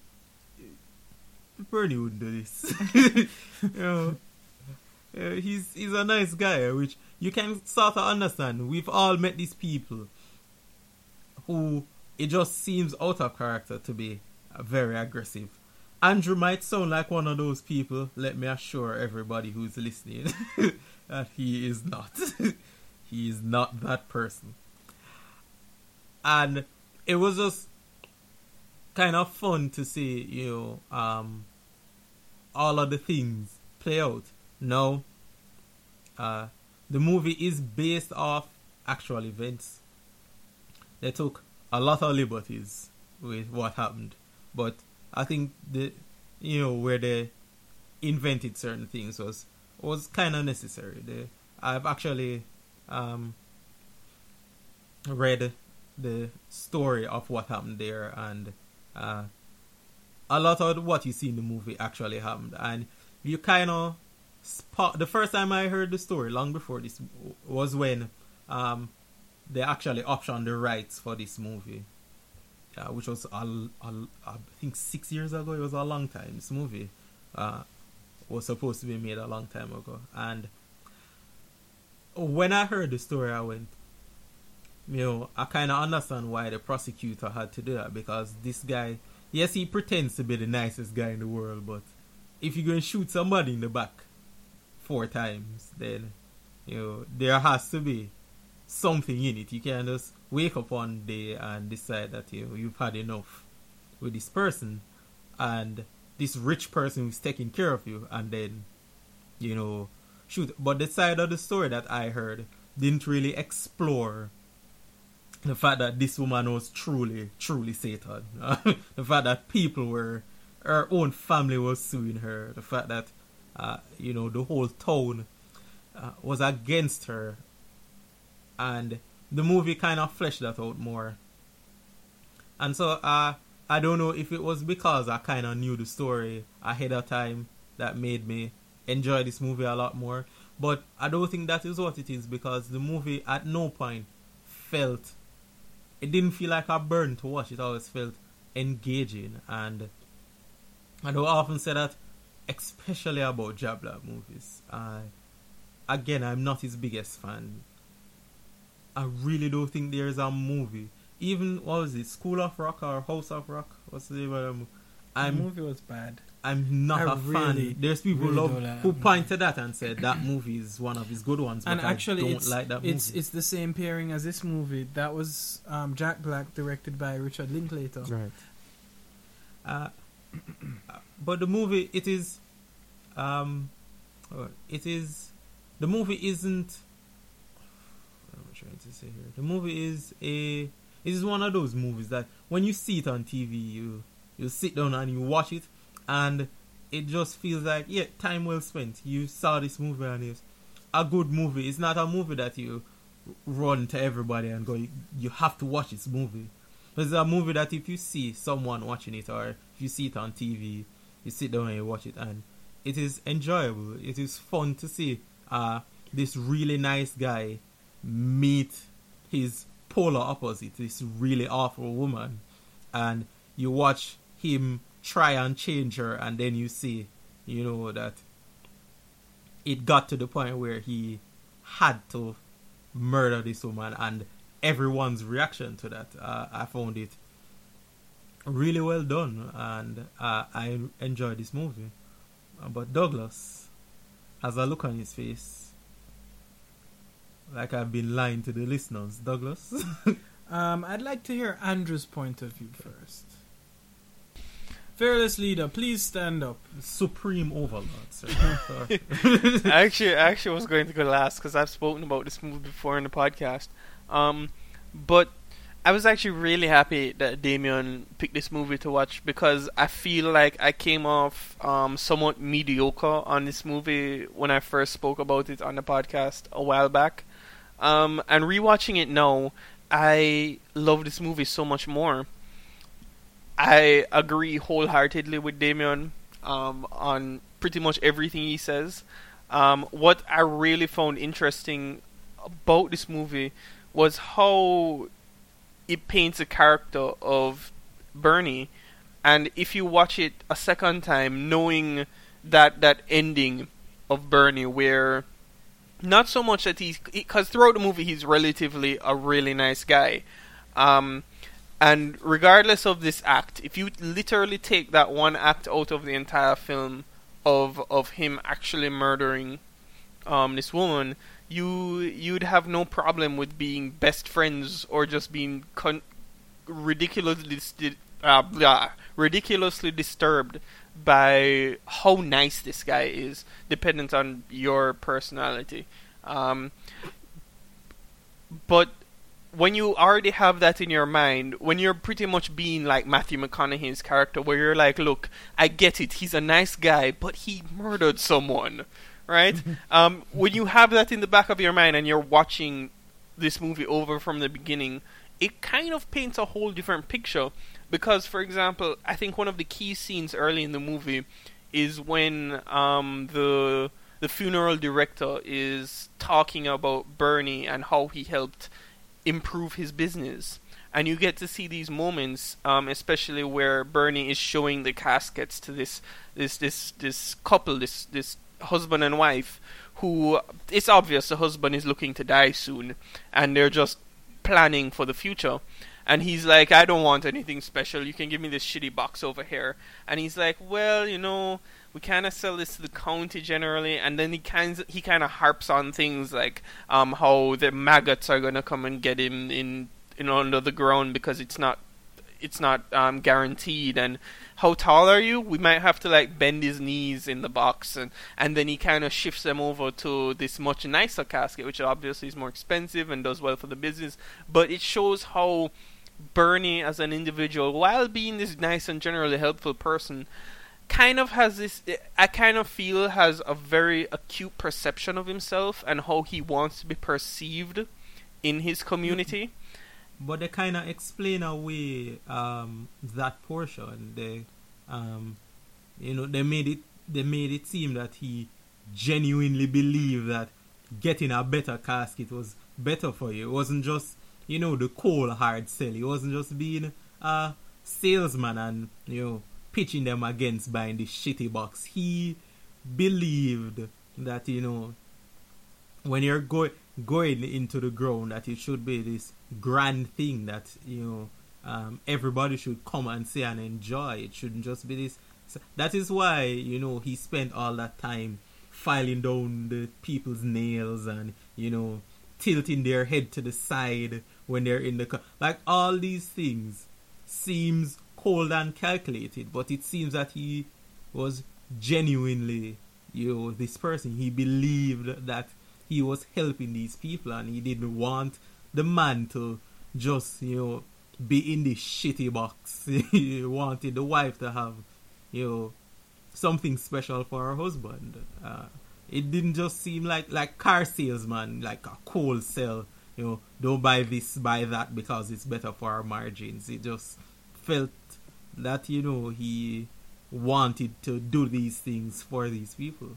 Bernie wouldn't do this. He's a nice guy, which you can sort of understand. We've all met these people who it just seems out of character to be very aggressive. Andrew might sound like one of those people. Let me assure everybody who's listening that he is not. He is not that person. And it was just kind of fun to see, all of the things play out. Now, the movie is based off actual events. They took a lot of liberties with what happened, but I think where they invented certain things was kind of necessary. I've actually read the story of what happened there, and a lot of what you see in the movie actually happened. And you kind of the first time I heard the story, long before this, was when they actually optioned the rights for this movie. Which was, I think 6 years ago. It was a long time. This movie was supposed to be made a long time ago. And when I heard the story, I went, I kind of understand why the prosecutor had to do that. Because this guy, yes, he pretends to be the nicest guy in the world, but if you're going to shoot somebody in the back 4 times, then, there has to be something in it. You can't just wake up one day and decide that you've had enough with this person and this rich person who's taking care of you, and then shoot. But the side of the story that I heard didn't really explore the fact that this woman was truly Satan. The fact that her own family was suing her, the fact that the whole town was against her. And the movie kind of fleshed that out more. And so I don't know if it was because I kind of knew the story ahead of time that made me enjoy this movie a lot more. But I don't think that is what it is, because the movie at no point it didn't feel like a burden to watch. It always felt engaging. And I don't often say that, especially about Jack Black movies. Again, I'm not his biggest fan. I really don't think there's a movie. Even, what was it, School of Rock or House of Rock? What's the name of the movie? The movie was bad. I'm not a fan. There's people who pointed that and said that movie is one of his good ones, but actually I don't like that movie. It's the same pairing as this movie. That was Jack Black, directed by Richard Linklater. Right. But the movie, the movie isn't... What am I trying to say here? The movie is one of those movies that when you see it on TV, you you sit down and you watch it, and it just feels like, yeah, time well spent. You saw this movie and it's a good movie. It's not a movie that you run to everybody and go, you have to watch this movie. It's a movie that if you see someone watching it, or if you see it on TV, you sit down and you watch it, and it is enjoyable. It is fun to see this really nice guy meet his polar opposite, this really awful woman, and you watch him try and change her, and then you see, you know, that it got to the point where he had to murder this woman, and everyone's reaction to that. I found it really well done, and I enjoyed this movie. But Douglas has a look on his face like I've been lying to the listeners. Douglas? I'd like to hear Andrew's point of view first. Fearless leader, please stand up. Supreme overlord, sir. I actually was going to go last because I've spoken about this movie before in the podcast. But I was actually really happy that Damien picked this movie to watch, because I feel like I came off somewhat mediocre on this movie when I first spoke about it on the podcast a while back. And rewatching it now, I love this movie so much more. I agree wholeheartedly with Damien on pretty much everything he says. What I really found interesting about this movie was how it paints a character of Bernie, and if you watch it a second time, knowing that ending of Bernie, where not so much that because throughout the movie he's relatively a really nice guy, and regardless of this act, if you literally take that one act out of the entire film of him actually murdering this woman, you'd have no problem with being best friends or just being ridiculously disturbed by how nice this guy is, dependent on your personality. But when you already have that in your mind, when you're pretty much being like Matthew McConaughey's character, where you're like, look, I get it, he's a nice guy, but he murdered someone, right? When you have that in the back of your mind and you're watching this movie over from the beginning, it kind of paints a whole different picture. Because, for example, I think one of the key scenes early in the movie is when the funeral director is talking about Bernie and how he helped improve his business, and you get to see these moments, especially where Bernie is showing the caskets to this couple, this husband and wife, who it's obvious the husband is looking to die soon, and they're just planning for the future. And he's like, I don't want anything special, you can give me this shitty box over here. And he's like, well, you know, we kind of sell this to the county generally. And then he kind of harps on things like how the maggots are going to come and get him in under the ground because it's not guaranteed. And how tall are you? We might have to like bend his knees in the box. And then he kind of shifts them over to this much nicer casket, which obviously is more expensive and does well for the business. But it shows how Bernie as an individual, while being this nice and generally helpful person, kind of has this, I kind of feel, has a very acute perception of himself and how he wants to be perceived in his community. But they kind of explain away that portion. They made it seem that he genuinely believed that getting a better casket was better for you. It wasn't just, the cold hard sell. He wasn't just being a salesman and, pitching them against buying this shitty box. He believed that, when you're going into the ground, that it should be this grand thing that, everybody should come and see and enjoy. It shouldn't just be this. That is why, he spent all that time filing down the people's nails and, tilting their head to the side when they're in the car. Like, all these things seems cold and calculated, but it seems that he was genuinely, this person. He believed that he was helping these people, and he didn't want the man to just, be in this shitty box. He wanted the wife to have, something special for her husband. It didn't just seem like car salesman, like a cold sell. Don't buy this, buy that because it's better for our margins. It just felt that, he wanted to do these things for these people.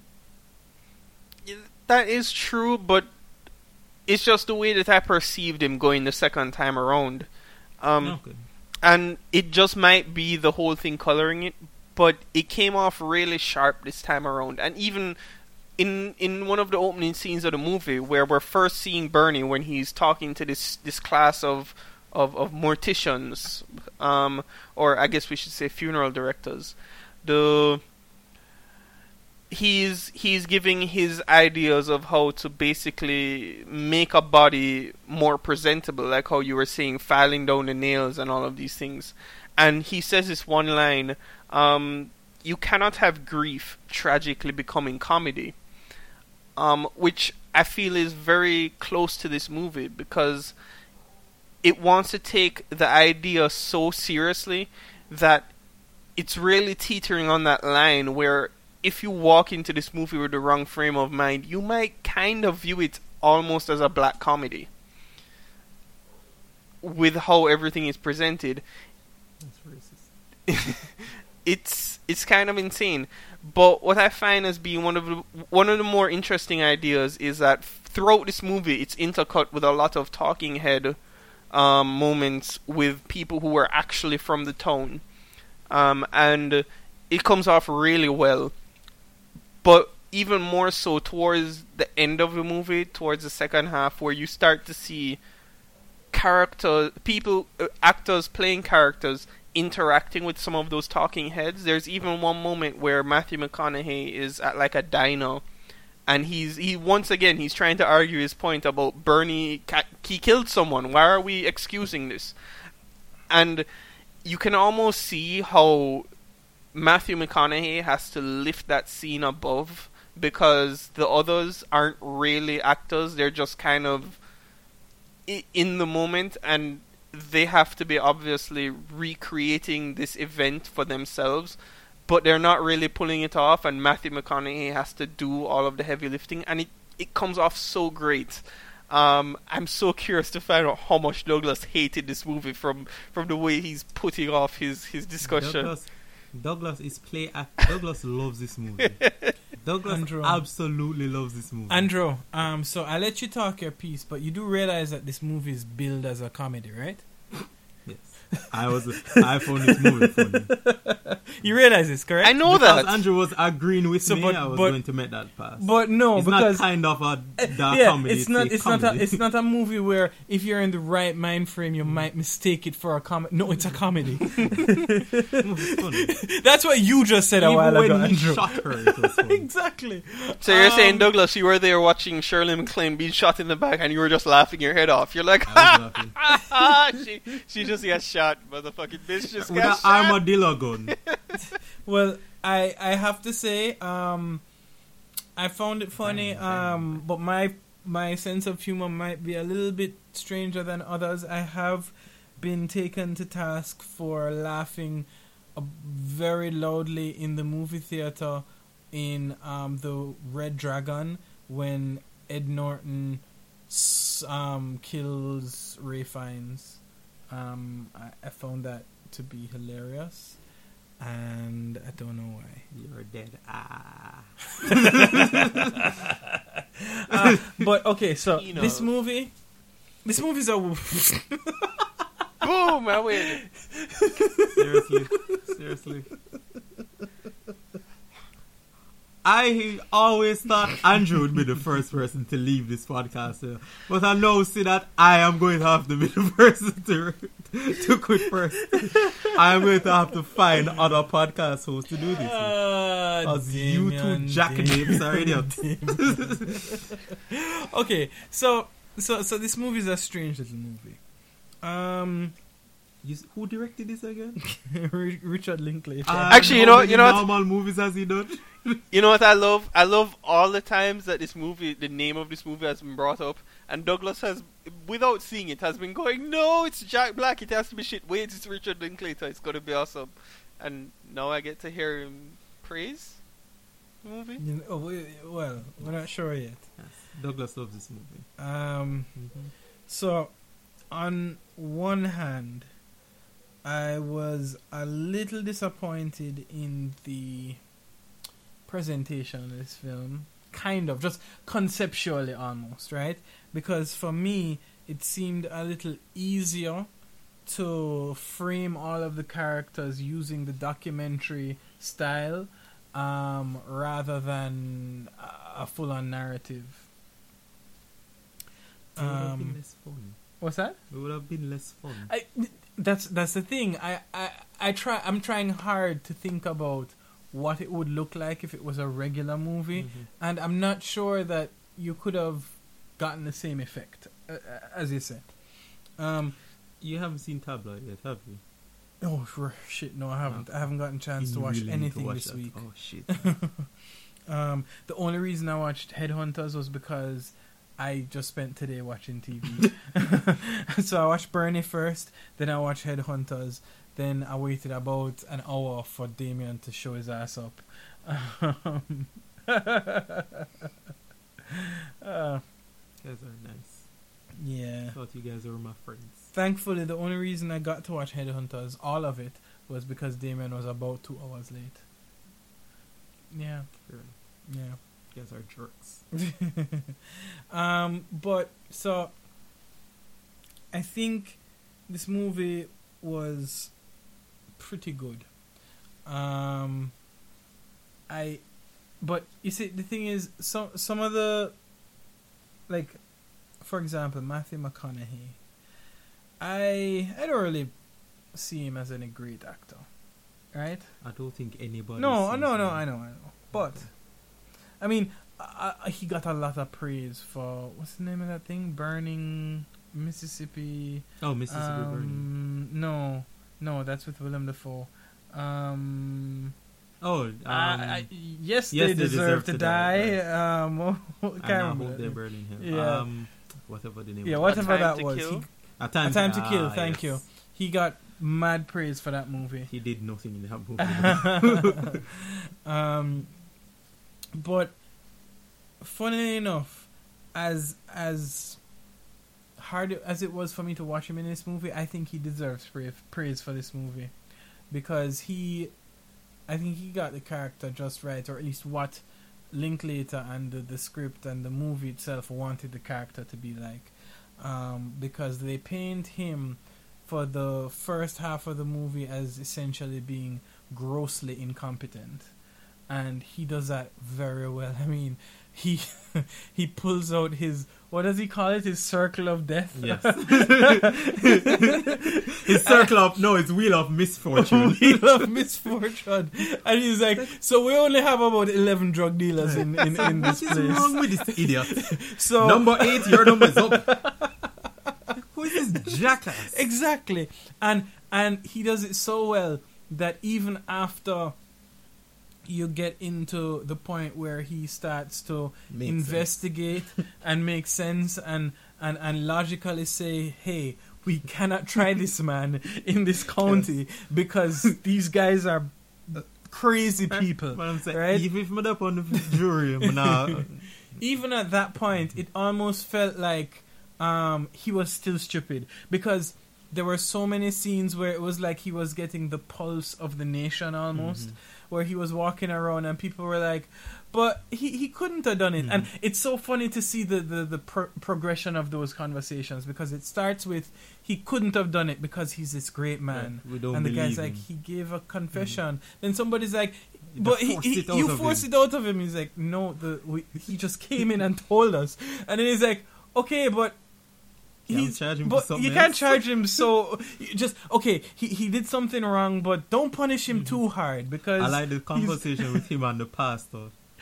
That is true, but it's just the way that I perceived him going the second time around. Okay. And it just might be the whole thing coloring it, but it came off really sharp this time around. And even in one of the opening scenes of the movie, where we're first seeing Bernie when he's talking to this class of morticians, or I guess we should say funeral directors, he's giving his ideas of how to basically make a body more presentable, like how you were saying, filing down the nails and all of these things. And he says this one line, you cannot have grief tragically becoming comedy. Which I feel is very close to this movie, because it wants to take the idea so seriously that it's really teetering on that line where if you walk into this movie with the wrong frame of mind, you might kind of view it almost as a black comedy with how everything is presented. That's racist. It's kind of insane. But what I find as being one of the more interesting ideas is that throughout this movie, it's intercut with a lot of talking head moments with people who are actually from the town, and it comes off really well. But even more so towards the end of the movie, towards the second half, where you start to see actors playing characters interacting with some of those talking heads. There's even one moment where Matthew McConaughey is at like a diner, and he once again he's trying to argue his point about Bernie. He killed someone. Why are we excusing this? And you can almost see how Matthew McConaughey has to lift that scene above, because the others aren't really actors. They're just kind of in the moment, and they have to be obviously recreating this event for themselves, but they're not really pulling it off, and Matthew McConaughey has to do all of the heavy lifting, and it comes off so great. I'm so curious to find out how much Douglas hated this movie from the way he's putting off his discussion. Douglas loves this movie. Douglas Andrew absolutely loves this movie. Andrew, so I let you talk your piece, but you do realize that this movie is billed as a comedy, right? Yes. I found this movie funny. You realize this, correct? I know because that. Andrew was agreeing with me. I was going to make that pass. But no, it's because not kind of a dark comedy. It's not a movie where if you're in the right mind frame, you might mistake it for a comedy. No, it's a comedy. That's what you just said a while ago, Andrew. Shot her, it was funny. Exactly. So you're saying, Douglas, you were there watching Shirley MacLaine being shot in the back, and you were just laughing your head off. You're like, she just got shot, motherfucking bitch just with got an shot. armadillo gun. Well, I have to say, I found it funny, but my sense of humor might be a little bit stranger than others. I have been taken to task for laughing very loudly in the movie theater in the Red Dragon when Ed Norton kills Ray Fiennes. I found that to be hilarious, and I don't know why. You're dead. But okay, so this movie's a boom. I win. Seriously. I always thought Andrew would be the first person to leave this podcast, but I now see that I am going to have to be the person to quit first. I am going to have to find other podcast hosts to do this. As you two jackanapes are idiots. Okay, so this movie is a strange little movie. Who directed this again? Richard Linklater. Actually, you know what? Normal movies has he done? You know what I love? I love all the times that the name of this movie has been brought up, And Douglas has, without seeing it, has been going, no, it's Jack Black, it has to be shit. Wait, it's Richard Linklater, it's going to be awesome. And now I get to hear him praise the movie. Well, we're not sure yet. Yes. Douglas loves this movie. So, on one hand, I was a little disappointed in the presentation of this film. Kind of, just conceptually almost, right? Because for me, it seemed a little easier to frame all of the characters using the documentary style rather than a full-on narrative. It would have been less fun. What's that? It would have been less fun. That's the thing. I'm trying hard to think about what it would look like if it was a regular movie, and I'm not sure that you could have gotten the same effect, as you said. You haven't seen Tabla yet, have you? Oh shit! No, I haven't. I haven't gotten a chance to watch anything this week. Oh shit! The only reason I watched Headhunters was because I just spent today watching TV. So I watched Bernie first, then I watched Headhunters, then I waited about an hour for Damien to show his ass up. Guys are nice. Yeah. I thought you guys were my friends. Thankfully, the only reason I got to watch Headhunters, all of it, was because Damien was about 2 hours late. Yeah. Sure. Yeah. You guys are jerks. But, so, I think this movie was pretty good. But you see, the thing is, some of the, like, for example, Matthew McConaughey, I don't really see him as a great actor, right? I don't think anybody. No, I know. But I mean, he got a lot of praise for what's the name of that thing? Burning Mississippi. Oh, Mississippi Burning. No, that's with Willem Dafoe. Yes, they deserve to die. Right. Can't I remember. hope they're burning him. Yeah. Whatever the name. Yeah, whatever that was. A Time to Kill. Thank you. He got mad praise for that movie. He did nothing in that movie. But funnily enough, as hard as it was for me to watch him in this movie, I think he deserves praise for this movie, because I think he got the character just right, or at least what Linklater and the script and the movie itself wanted the character to be like, because they paint him for the first half of the movie as essentially being grossly incompetent, and he does that very well. I mean, he pulls out his, what does he call it? His circle of death. Yes. His his wheel of misfortune. Wheel of misfortune. And he's like, so we only have about 11 drug dealers in this place. What is wrong with this idiot? So number 8, your number is up. Who is this jackass? Exactly. And he does it so well that even after you get into the point where he starts to investigate and make sense and logically say, hey, we cannot try this man in this county because these guys are crazy people. Right? Even if I'm up on the jury, even at that point, it almost felt like he was still stupid, because there were so many scenes where it was like he was getting the pulse of the nation almost, where he was walking around and people were like, but he couldn't have done it. And it's so funny to see the progression of those conversations, because it starts with, he couldn't have done it because he's this great man. We don't and the guy's him. like, he gave a confession. Then somebody's like, but you forced it out of him. He's like, no, he just came in and told us. And then he's like, okay, but you can't charge him. So just okay. He did something wrong, but don't punish him too hard, because I like the conversation with him and the pastor.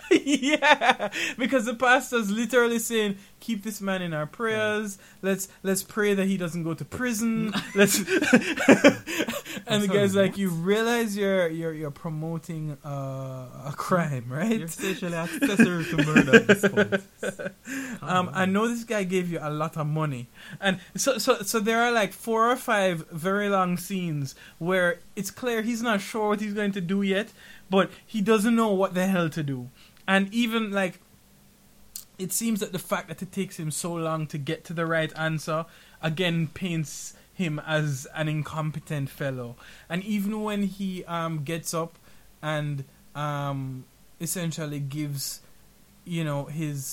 Yeah, because the pastor's literally saying, "Keep this man in our prayers. Let's pray that he doesn't go to prison. Let's." And the guy's like, "You realize you're promoting a crime, right? You're essentially accessory to murder at this point." I know this guy gave you a lot of money, and so there are like 4 or 5 very long scenes where it's clear he's not sure what he's going to do yet, but he doesn't know what the hell to do. And even like, it seems that the fact that it takes him so long to get to the right answer again paints him as an incompetent fellow. And even when he gets up and essentially gives, you know,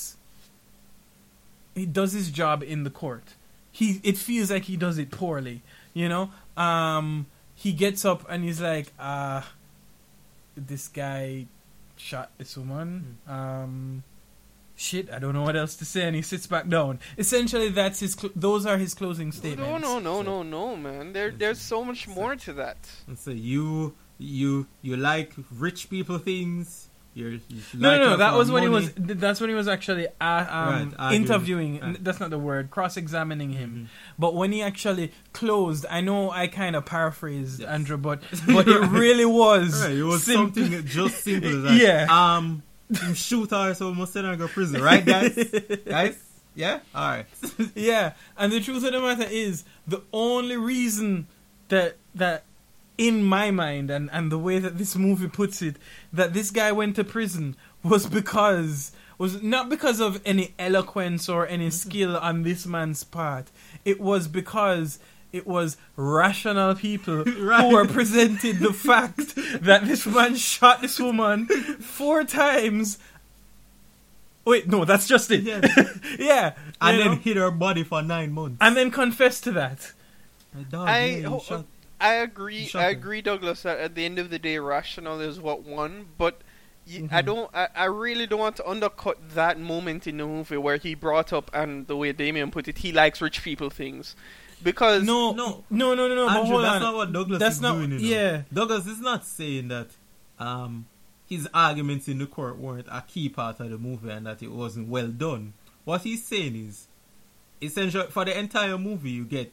he does his job in the court. It feels like he does it poorly, you know. He gets up and he's like, this guy shot this woman. Shit, I don't know what else to say, and he sits back down. Essentially, that's those are his closing statements. No, man. There's so much more to that. And so you like rich people things. No. That was when he was. That's when he was actually interviewing. Right. That's not the word. Cross-examining him. Mm-hmm. But when he actually closed, I know I kind of paraphrased Andrew, but it really was. Right, it was something just simple. Like, yeah. Shoot her, so we must send her to go prison, right, guys? Guys, yeah, all right. Yeah, and the truth of the matter is, the only reason that in my mind, and the way that this movie puts it, that this guy went to prison was not because of any eloquence or any skill on this man's part. It was because it was rational people who were presented the fact that this man shot this woman 4 times. Wait, no, that's just it. Yeah. And then hid her body for 9 months. And then confessed to that. I agree, Douglas, that at the end of the day, rational is what won, but I really don't want to undercut that moment in the movie where he brought up, and the way Damien put it, he likes rich people things. Because no. Andrew, that's not what Douglas is doing. Yeah, Douglas is not saying that his arguments in the court weren't a key part of the movie and that it wasn't well done. What he's saying is, essentially, for the entire movie, you get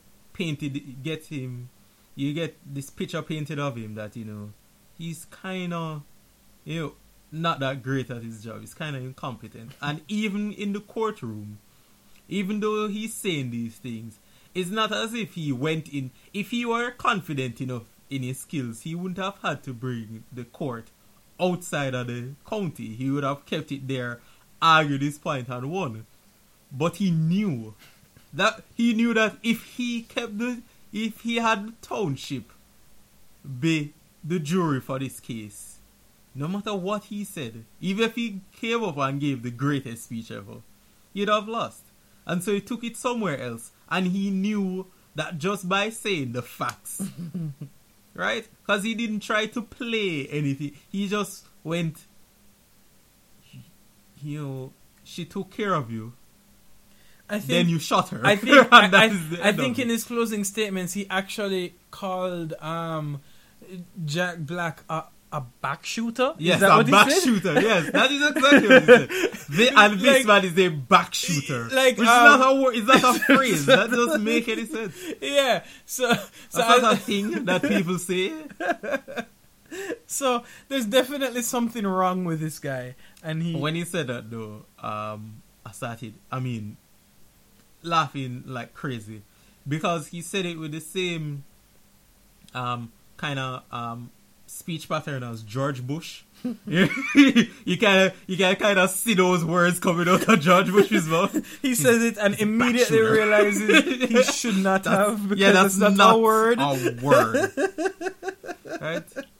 this picture painted of him that, you know, he's kind of, you know, not that great at his job. He's kind of incompetent. And even in the courtroom, even though he's saying these things, it's not as if he went in. If he were confident enough in his skills, he wouldn't have had to bring the court outside of the county. He would have kept it there, argued his point, and won. But he knew that if he had the township be the jury for this case, no matter what he said, even if he came up and gave the greatest speech ever, he'd have lost. And so he took it somewhere else. And he knew that just by saying the facts, right? Because he didn't try to play anything. He just went, you know, she took care of you. Then you shot her. I think in his closing statements, he actually called Jack Black a back shooter? Yes, is that a back shooter. Yes, that is exactly what he said. And this man is a back shooter. Which is not a word, it's not a phrase. That doesn't make any sense. Yeah. So that's not a thing that people say. So there's definitely something wrong with this guy. And when he said that though, I started laughing like crazy. Because he said it with the same kind of speech pattern as George Bush. you can kind of see those words coming out of George Bush's mouth. He says it and immediately realizes he should not have, because that's not a word. Right?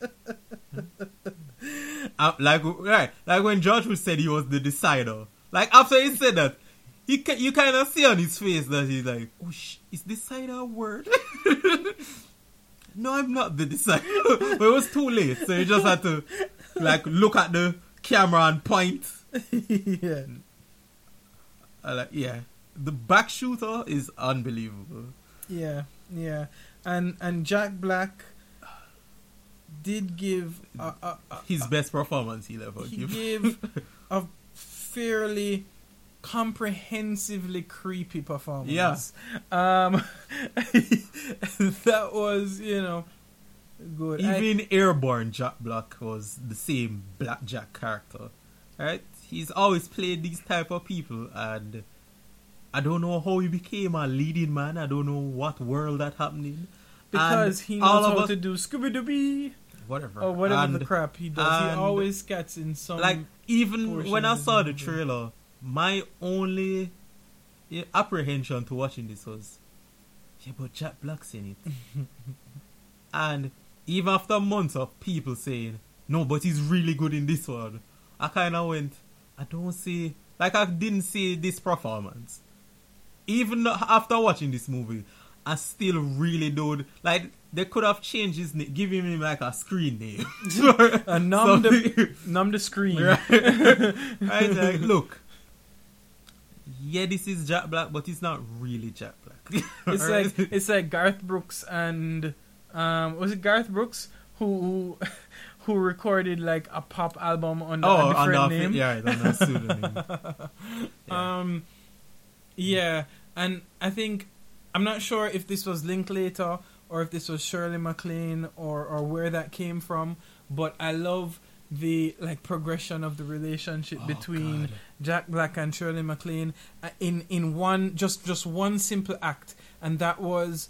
Like when George Bush said he was the decider. Like after he said that, you kind of see on his face that he's like, oh, is decider a word? No, I'm not the decider. But it was too late, so you just had to like look at the camera and point. Yeah. The back shooter is unbelievable. Yeah. And Jack Black, did give his best performance he'll ever give. He gave a fairly comprehensively creepy performance. Yeah. That was, good. Even Airborne Jack Black was the same Black Jack character, right? He's always played these type of people, and I don't know how he became a leading man. I don't know what world that happened in. Because he knows how to do Scooby-Doo, whatever, or whatever the crap he does. He always gets in some. Like, even when I saw the trailer, my only apprehension to watching this was, but Jack Black's in it. And even after months of people saying, no, but he's really good in this one, I kind of went, I didn't see this performance. Even after watching this movie, I still really don't. Like, they could have changed his name, giving him like a screen name. Numb the screen. Right? Like, look. Yeah, this is Jack Black, but it's not really Jack Black. It's like Garth Brooks and was it Garth Brooks who recorded like a pop album under a different name? Yeah, under a pseudonym. Yeah, and I think, I'm not sure if this was Linklater or if this was Shirley MacLaine or where that came from, but I love the progression of the relationship between Jack Black and Shirley MacLaine in one just one simple act, and that was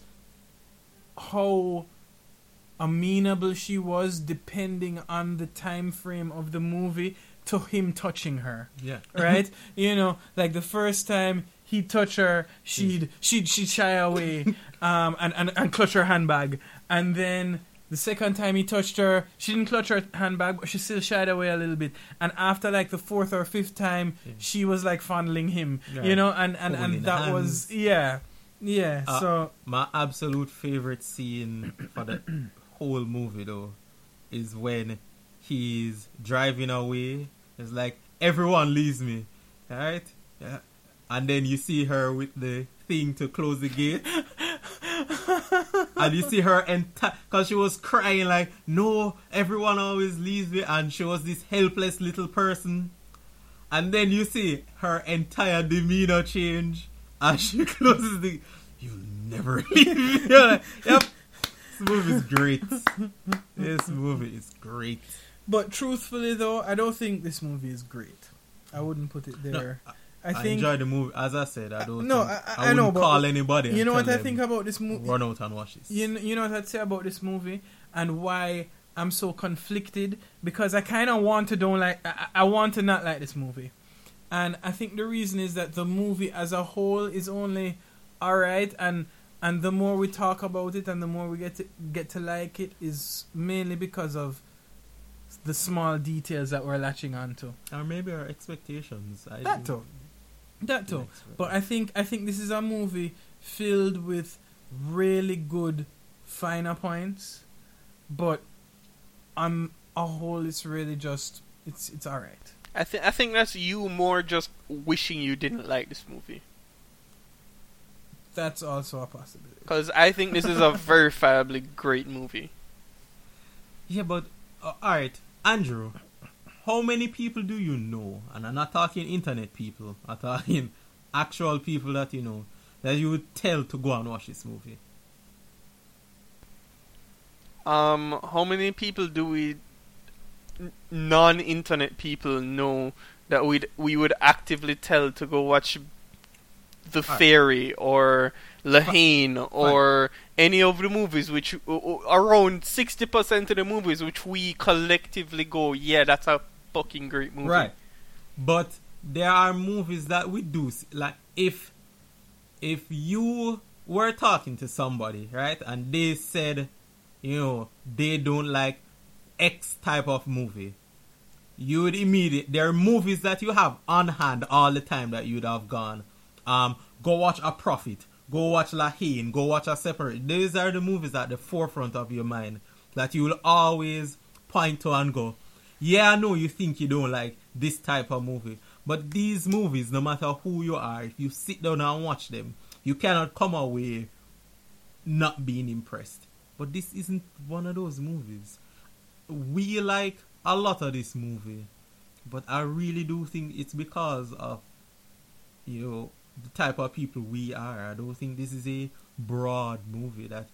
how amenable she was depending on the time frame of the movie to him touching her. Yeah. Right? Like the first time he touched her, she'd shy away and clutch her handbag. And then the second time he touched her, she didn't clutch her handbag, but she still shied away a little bit. And after like the fourth or fifth time, she was like fondling him, and that was so my absolute favorite scene for the whole movie though is when he's driving away. It's like, everyone leaves me, right? Yeah. And then you see her with the thing to close the gate. And you see her because she was crying like, no, everyone always leaves me, and she was this helpless little person. And then you see her entire demeanor change as she closes the, you'll never leave me. You're like, yep, this movie is great. This movie is great. But truthfully though, I don't think this movie is great. I wouldn't put it there. No, I enjoy the movie. As I said, I wouldn't know, call anybody. You know what I think about this movie? Run out and watch this. You know what I'd say about this movie and why I'm so conflicted? Because I kind of want to I want to not like this movie. And I think the reason is that the movie as a whole is only alright, and the more we talk about it and the more we get to like it is mainly because of the small details that we're latching onto. Or maybe our expectations. That too. But I think this is a movie filled with really good finer points, but on a whole it's really just it's alright. I think that's you more just wishing you didn't like this movie. That's also a possibility. Because I think this is a verifiably great movie. Yeah, but alright, Andrew, how many people do you know, and I'm not talking internet people, I'm talking actual people that you know, that you would tell to go and watch this movie? How many people do we non-internet people know that we would actively tell to go watch The Fairy or Lahane or any of the movies which around 60% of the movies which we collectively go, yeah, that's a fucking great movie. Right. But there are movies that we do, like if you were talking to somebody, right, and they said, they don't like X type of movie, you would there are movies that you have on hand all the time that you'd have gone, go watch A Prophet, go watch Lahane, go watch A Separate. These are the movies at the forefront of your mind that you will always point to and go, yeah, I know you think you don't like this type of movie, but these movies, no matter who you are, if you sit down and watch them, you cannot come away not being impressed. But this isn't one of those movies. we like a lot of this movie, but I really do think it's because of, you know, the type of people we are. I don't think this is a broad movie that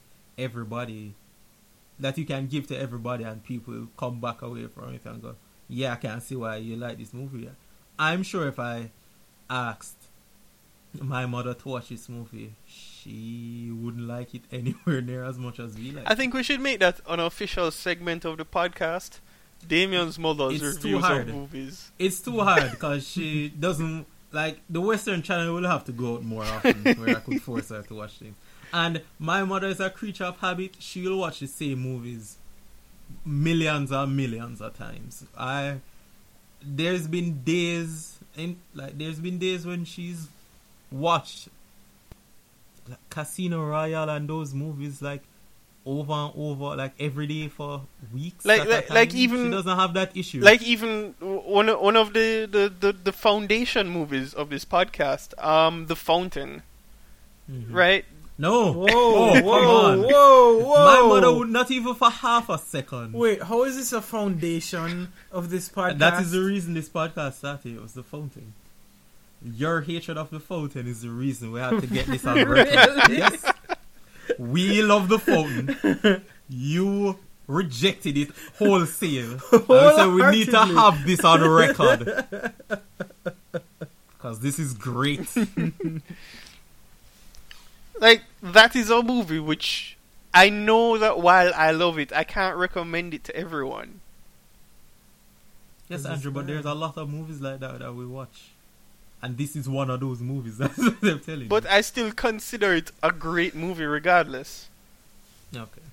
you can give to everybody and people come back away from it and go, yeah, I can see why you like this movie. I'm sure if I asked my mother to watch this movie, she wouldn't like it anywhere near as much as we like it. I think we should make that an official segment of the podcast. Damien's mother's reviews of movies. It's too hard because she doesn't like the Western Channel. Will have to go out more often where I could force her to watch things. And my mother is a creature of habit. She'll watch the same movies millions and millions of times. There's been days when she's watched like Casino Royale and those movies like over and over, like every day for weeks. Like even she doesn't have that issue. Like even one of the foundation movies of this podcast, The Fountain, right? No. Whoa, come on. Whoa. My mother would not even for half a second. Wait, how is this a foundation of this podcast? That is the reason this podcast started. It was The Fountain. Your hatred of The Fountain is the reason we had to get this on record. Really? Yes. We love The Fountain. You rejected it wholesale. So we need to have this on record. Because this is great. Like, that is a movie which I know that while I love it, I can't recommend it to everyone. Yes, Andrew, but there's a lot of movies like that we watch. And this is one of those movies. That's what I'm telling you. But I still consider it a great movie regardless. Okay.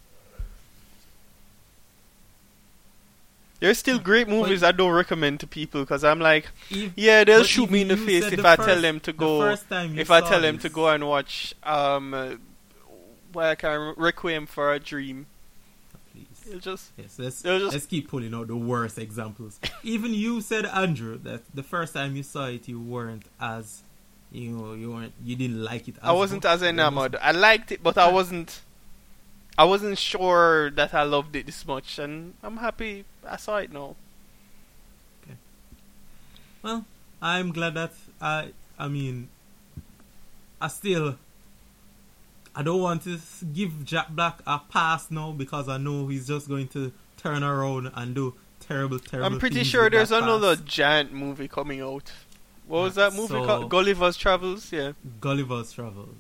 There's still great movies I don't recommend to people because I'm like, they'll shoot me in the face if I tell them to go. If I tell them to go and watch Requiem for a Dream. Please. Let's keep pulling out the worst examples. Even you said, Andrew, that the first time you saw it, you weren't as you didn't like it. I wasn't as enamored. I liked it, but I wasn't sure that I loved it this much, and I'm happy I saw it now. Okay. Well, I'm glad that I don't want to give Jack Black a pass now because I know he's just going to turn around and do terrible I'm pretty sure there's another giant movie coming out. What was that movie called? Gulliver's Travels? Yeah. Gulliver's Travels.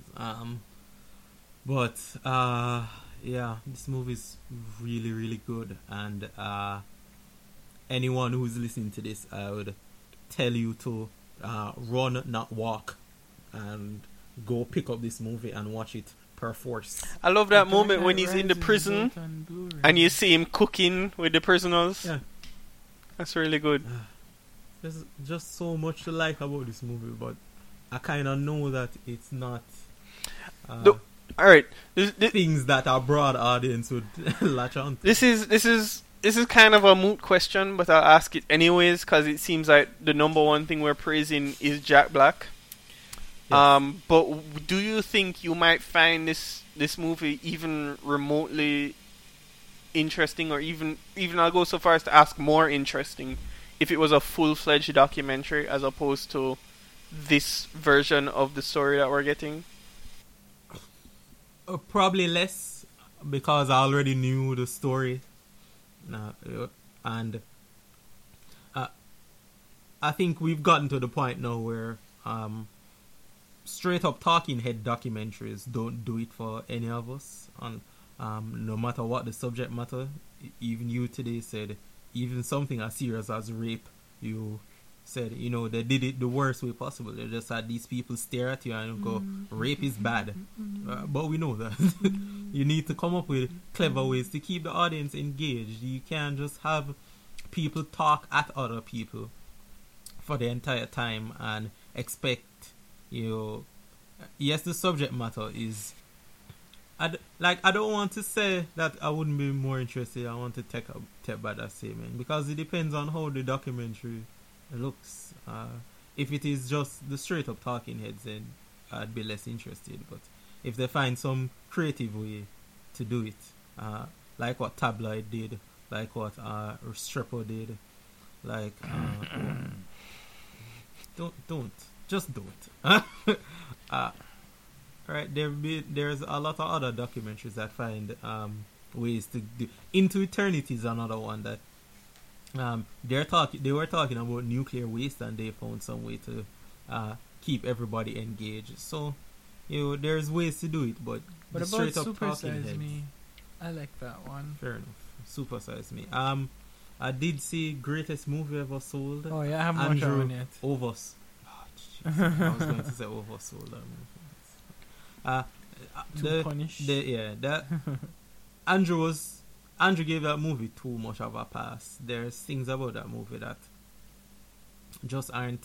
This movie is really, really good. And anyone who's listening to this, I would tell you to run, not walk, and go pick up this movie and watch it per force. I love that moment when he's in the prison and you see him cooking with the prisoners. Yeah. That's really good. There's just so much to like about this movie, but I kind of know that it's not alright, things that a broad audience would latch on to. This is kind of a moot question, but I'll ask it anyways because it seems like the number one thing we're praising is Jack Black. Yes. But do you think you might find this movie even remotely interesting, or even I'll go so far as to ask more interesting, if it was a full-fledged documentary as opposed to this version of the story that we're getting? Probably less, because I already knew the story, and I think we've gotten to the point now where straight up talking head documentaries don't do it for any of us, and no matter what the subject matter. Even you today said, even something as serious as rape, you said, they did it the worst way possible. They just had these people stare at you and go, rape is bad. But we know that. You need to come up with clever ways to keep the audience engaged. You can't just have people talk at other people for the entire time and expect, yes, the subject matter is, I don't want to say that I wouldn't be more interested. I want to take back that statement, because it depends on how the documentary looks. If it is just the straight up talking heads, then I'd be less interested. But if they find some creative way to do it, like what Tabloid did like what Restrepo did. Like, just don't. Right, there's a lot of other documentaries that find ways to do. Into Eternity is another one that they were talking about nuclear waste, and they found some way to keep everybody engaged. So, there's ways to do it, but what straight about up Super talking Size heads. Me? I like that one. Fair enough. Super Size Me. I did see Greatest Movie Ever Sold. Oh yeah, I haven't watched that one yet. I was going to say Oversold. Andrew gave that movie too much of a pass. There's things about that movie that just aren't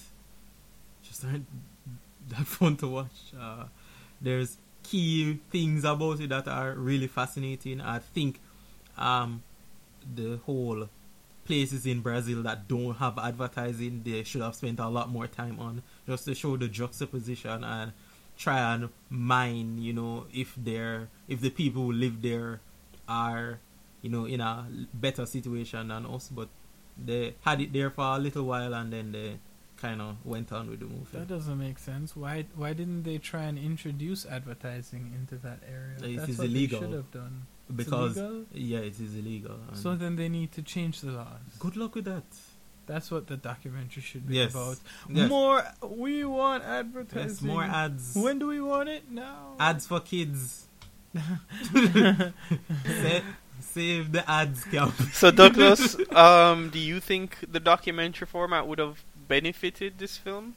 that fun to watch. There's key things about it that are really fascinating. I think the whole places in Brazil that don't have advertising, they should have spent a lot more time on, just to show the juxtaposition and try and mine, if the people who live there are, in a better situation than us. But they had it there for a little while, and then they kind of went on with the movie. That doesn't make sense. Why didn't they try and introduce advertising into that area? It That's is what illegal. They should have done. Because illegal? Yeah, it is illegal. So then they need to change the laws. Good luck with that. That's what the documentary should be about. Yes. More. We want advertising. Yes, more ads. When do we want it? Now. Ads for kids. Save the ads cap. So Douglas, do you think the documentary format would have benefited this film?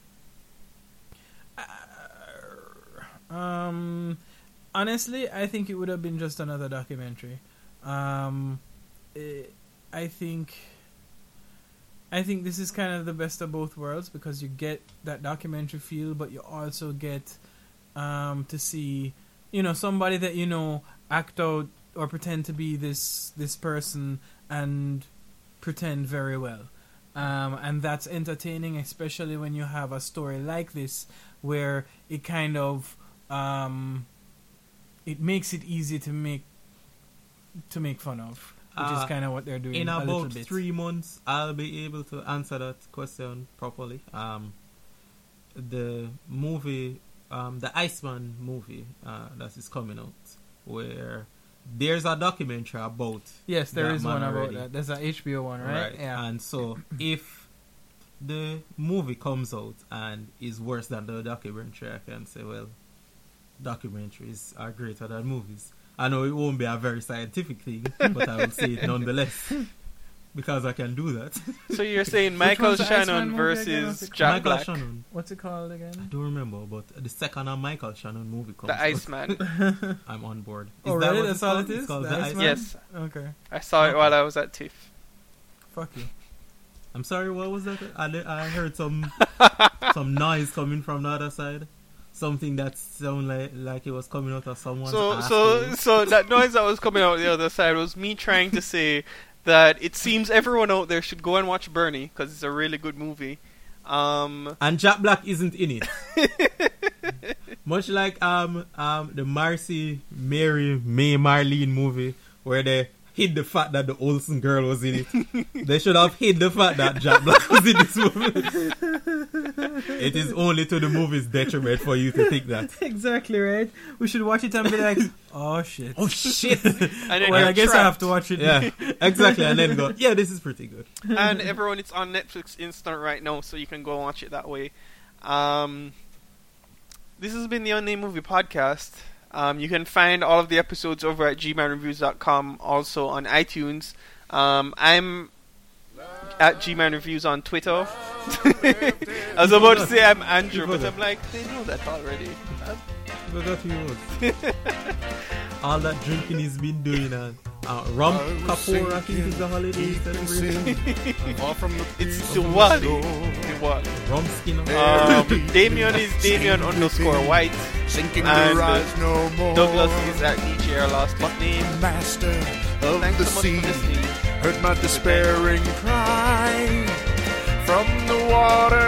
Honestly, I think it would have been just another documentary. I think this is kind of the best of both worlds, because you get that documentary feel, but you also get to see, somebody that act out or pretend to be this person and pretend very well. And that's entertaining, especially when you have a story like this where it kind of it makes it easy to make fun of, which is kind of what they're doing. In about 3 months, I'll be able to answer that question properly. The movie, the Iceman movie that is coming out, where there's a documentary about. Yes, there is one already. about that. There's an HBO one, right? Yeah. And so if the movie comes out and is worse than the documentary, I can say, well, documentaries are greater than movies. I know it won't be a very scientific thing, but I will say it nonetheless, because I can do that. So you're saying Michael Shannon versus Jack Black? Shannon. What's it called again? I don't remember, but the second Michael Shannon movie comes The Iceman. I'm on board. Oh, is that really? what That's all it is? It's called The The Iceman? Yes. Okay. I saw it while I was at TIFF. Fuck you. I'm sorry, what was that? I heard some noise coming from the other side. Something that sounded like it was coming out of someone's asshole. So that noise that was coming out the other side was me trying to say that it seems everyone out there should go and watch Bernie, because it's a really good movie. And Jack Black isn't in it. Much like the Marcy Mary May Marlene movie, where they hid the fact that the Olsen girl was in it. They should have hid the fact that Jack Black was in this movie. It is only to the movie's detriment for you to think that. Exactly right. We should watch it and be like, oh shit. Oh shit. And well, I guess I have to watch it. Yeah, exactly. And then go, yeah, this is pretty good. And everyone, it's on Netflix Instant right now, so you can go and watch it that way. This has been the Unnamed Movie Podcast. You can find all of the episodes over at gmanreviews.com, also on iTunes. I'm at gmanreviews on Twitter. I was about to say I'm Andrew, but I'm like, they know that already. All that drinking he's been doing, Rum Kapoor, I think, is the holiday celebration. It's Diwali. Rum Skinner. Damien is Damien_White. And Douglas is at DJ Our Lost But Name. Master of Thanks the so much sea, for listening. heard my despairing cry from the water.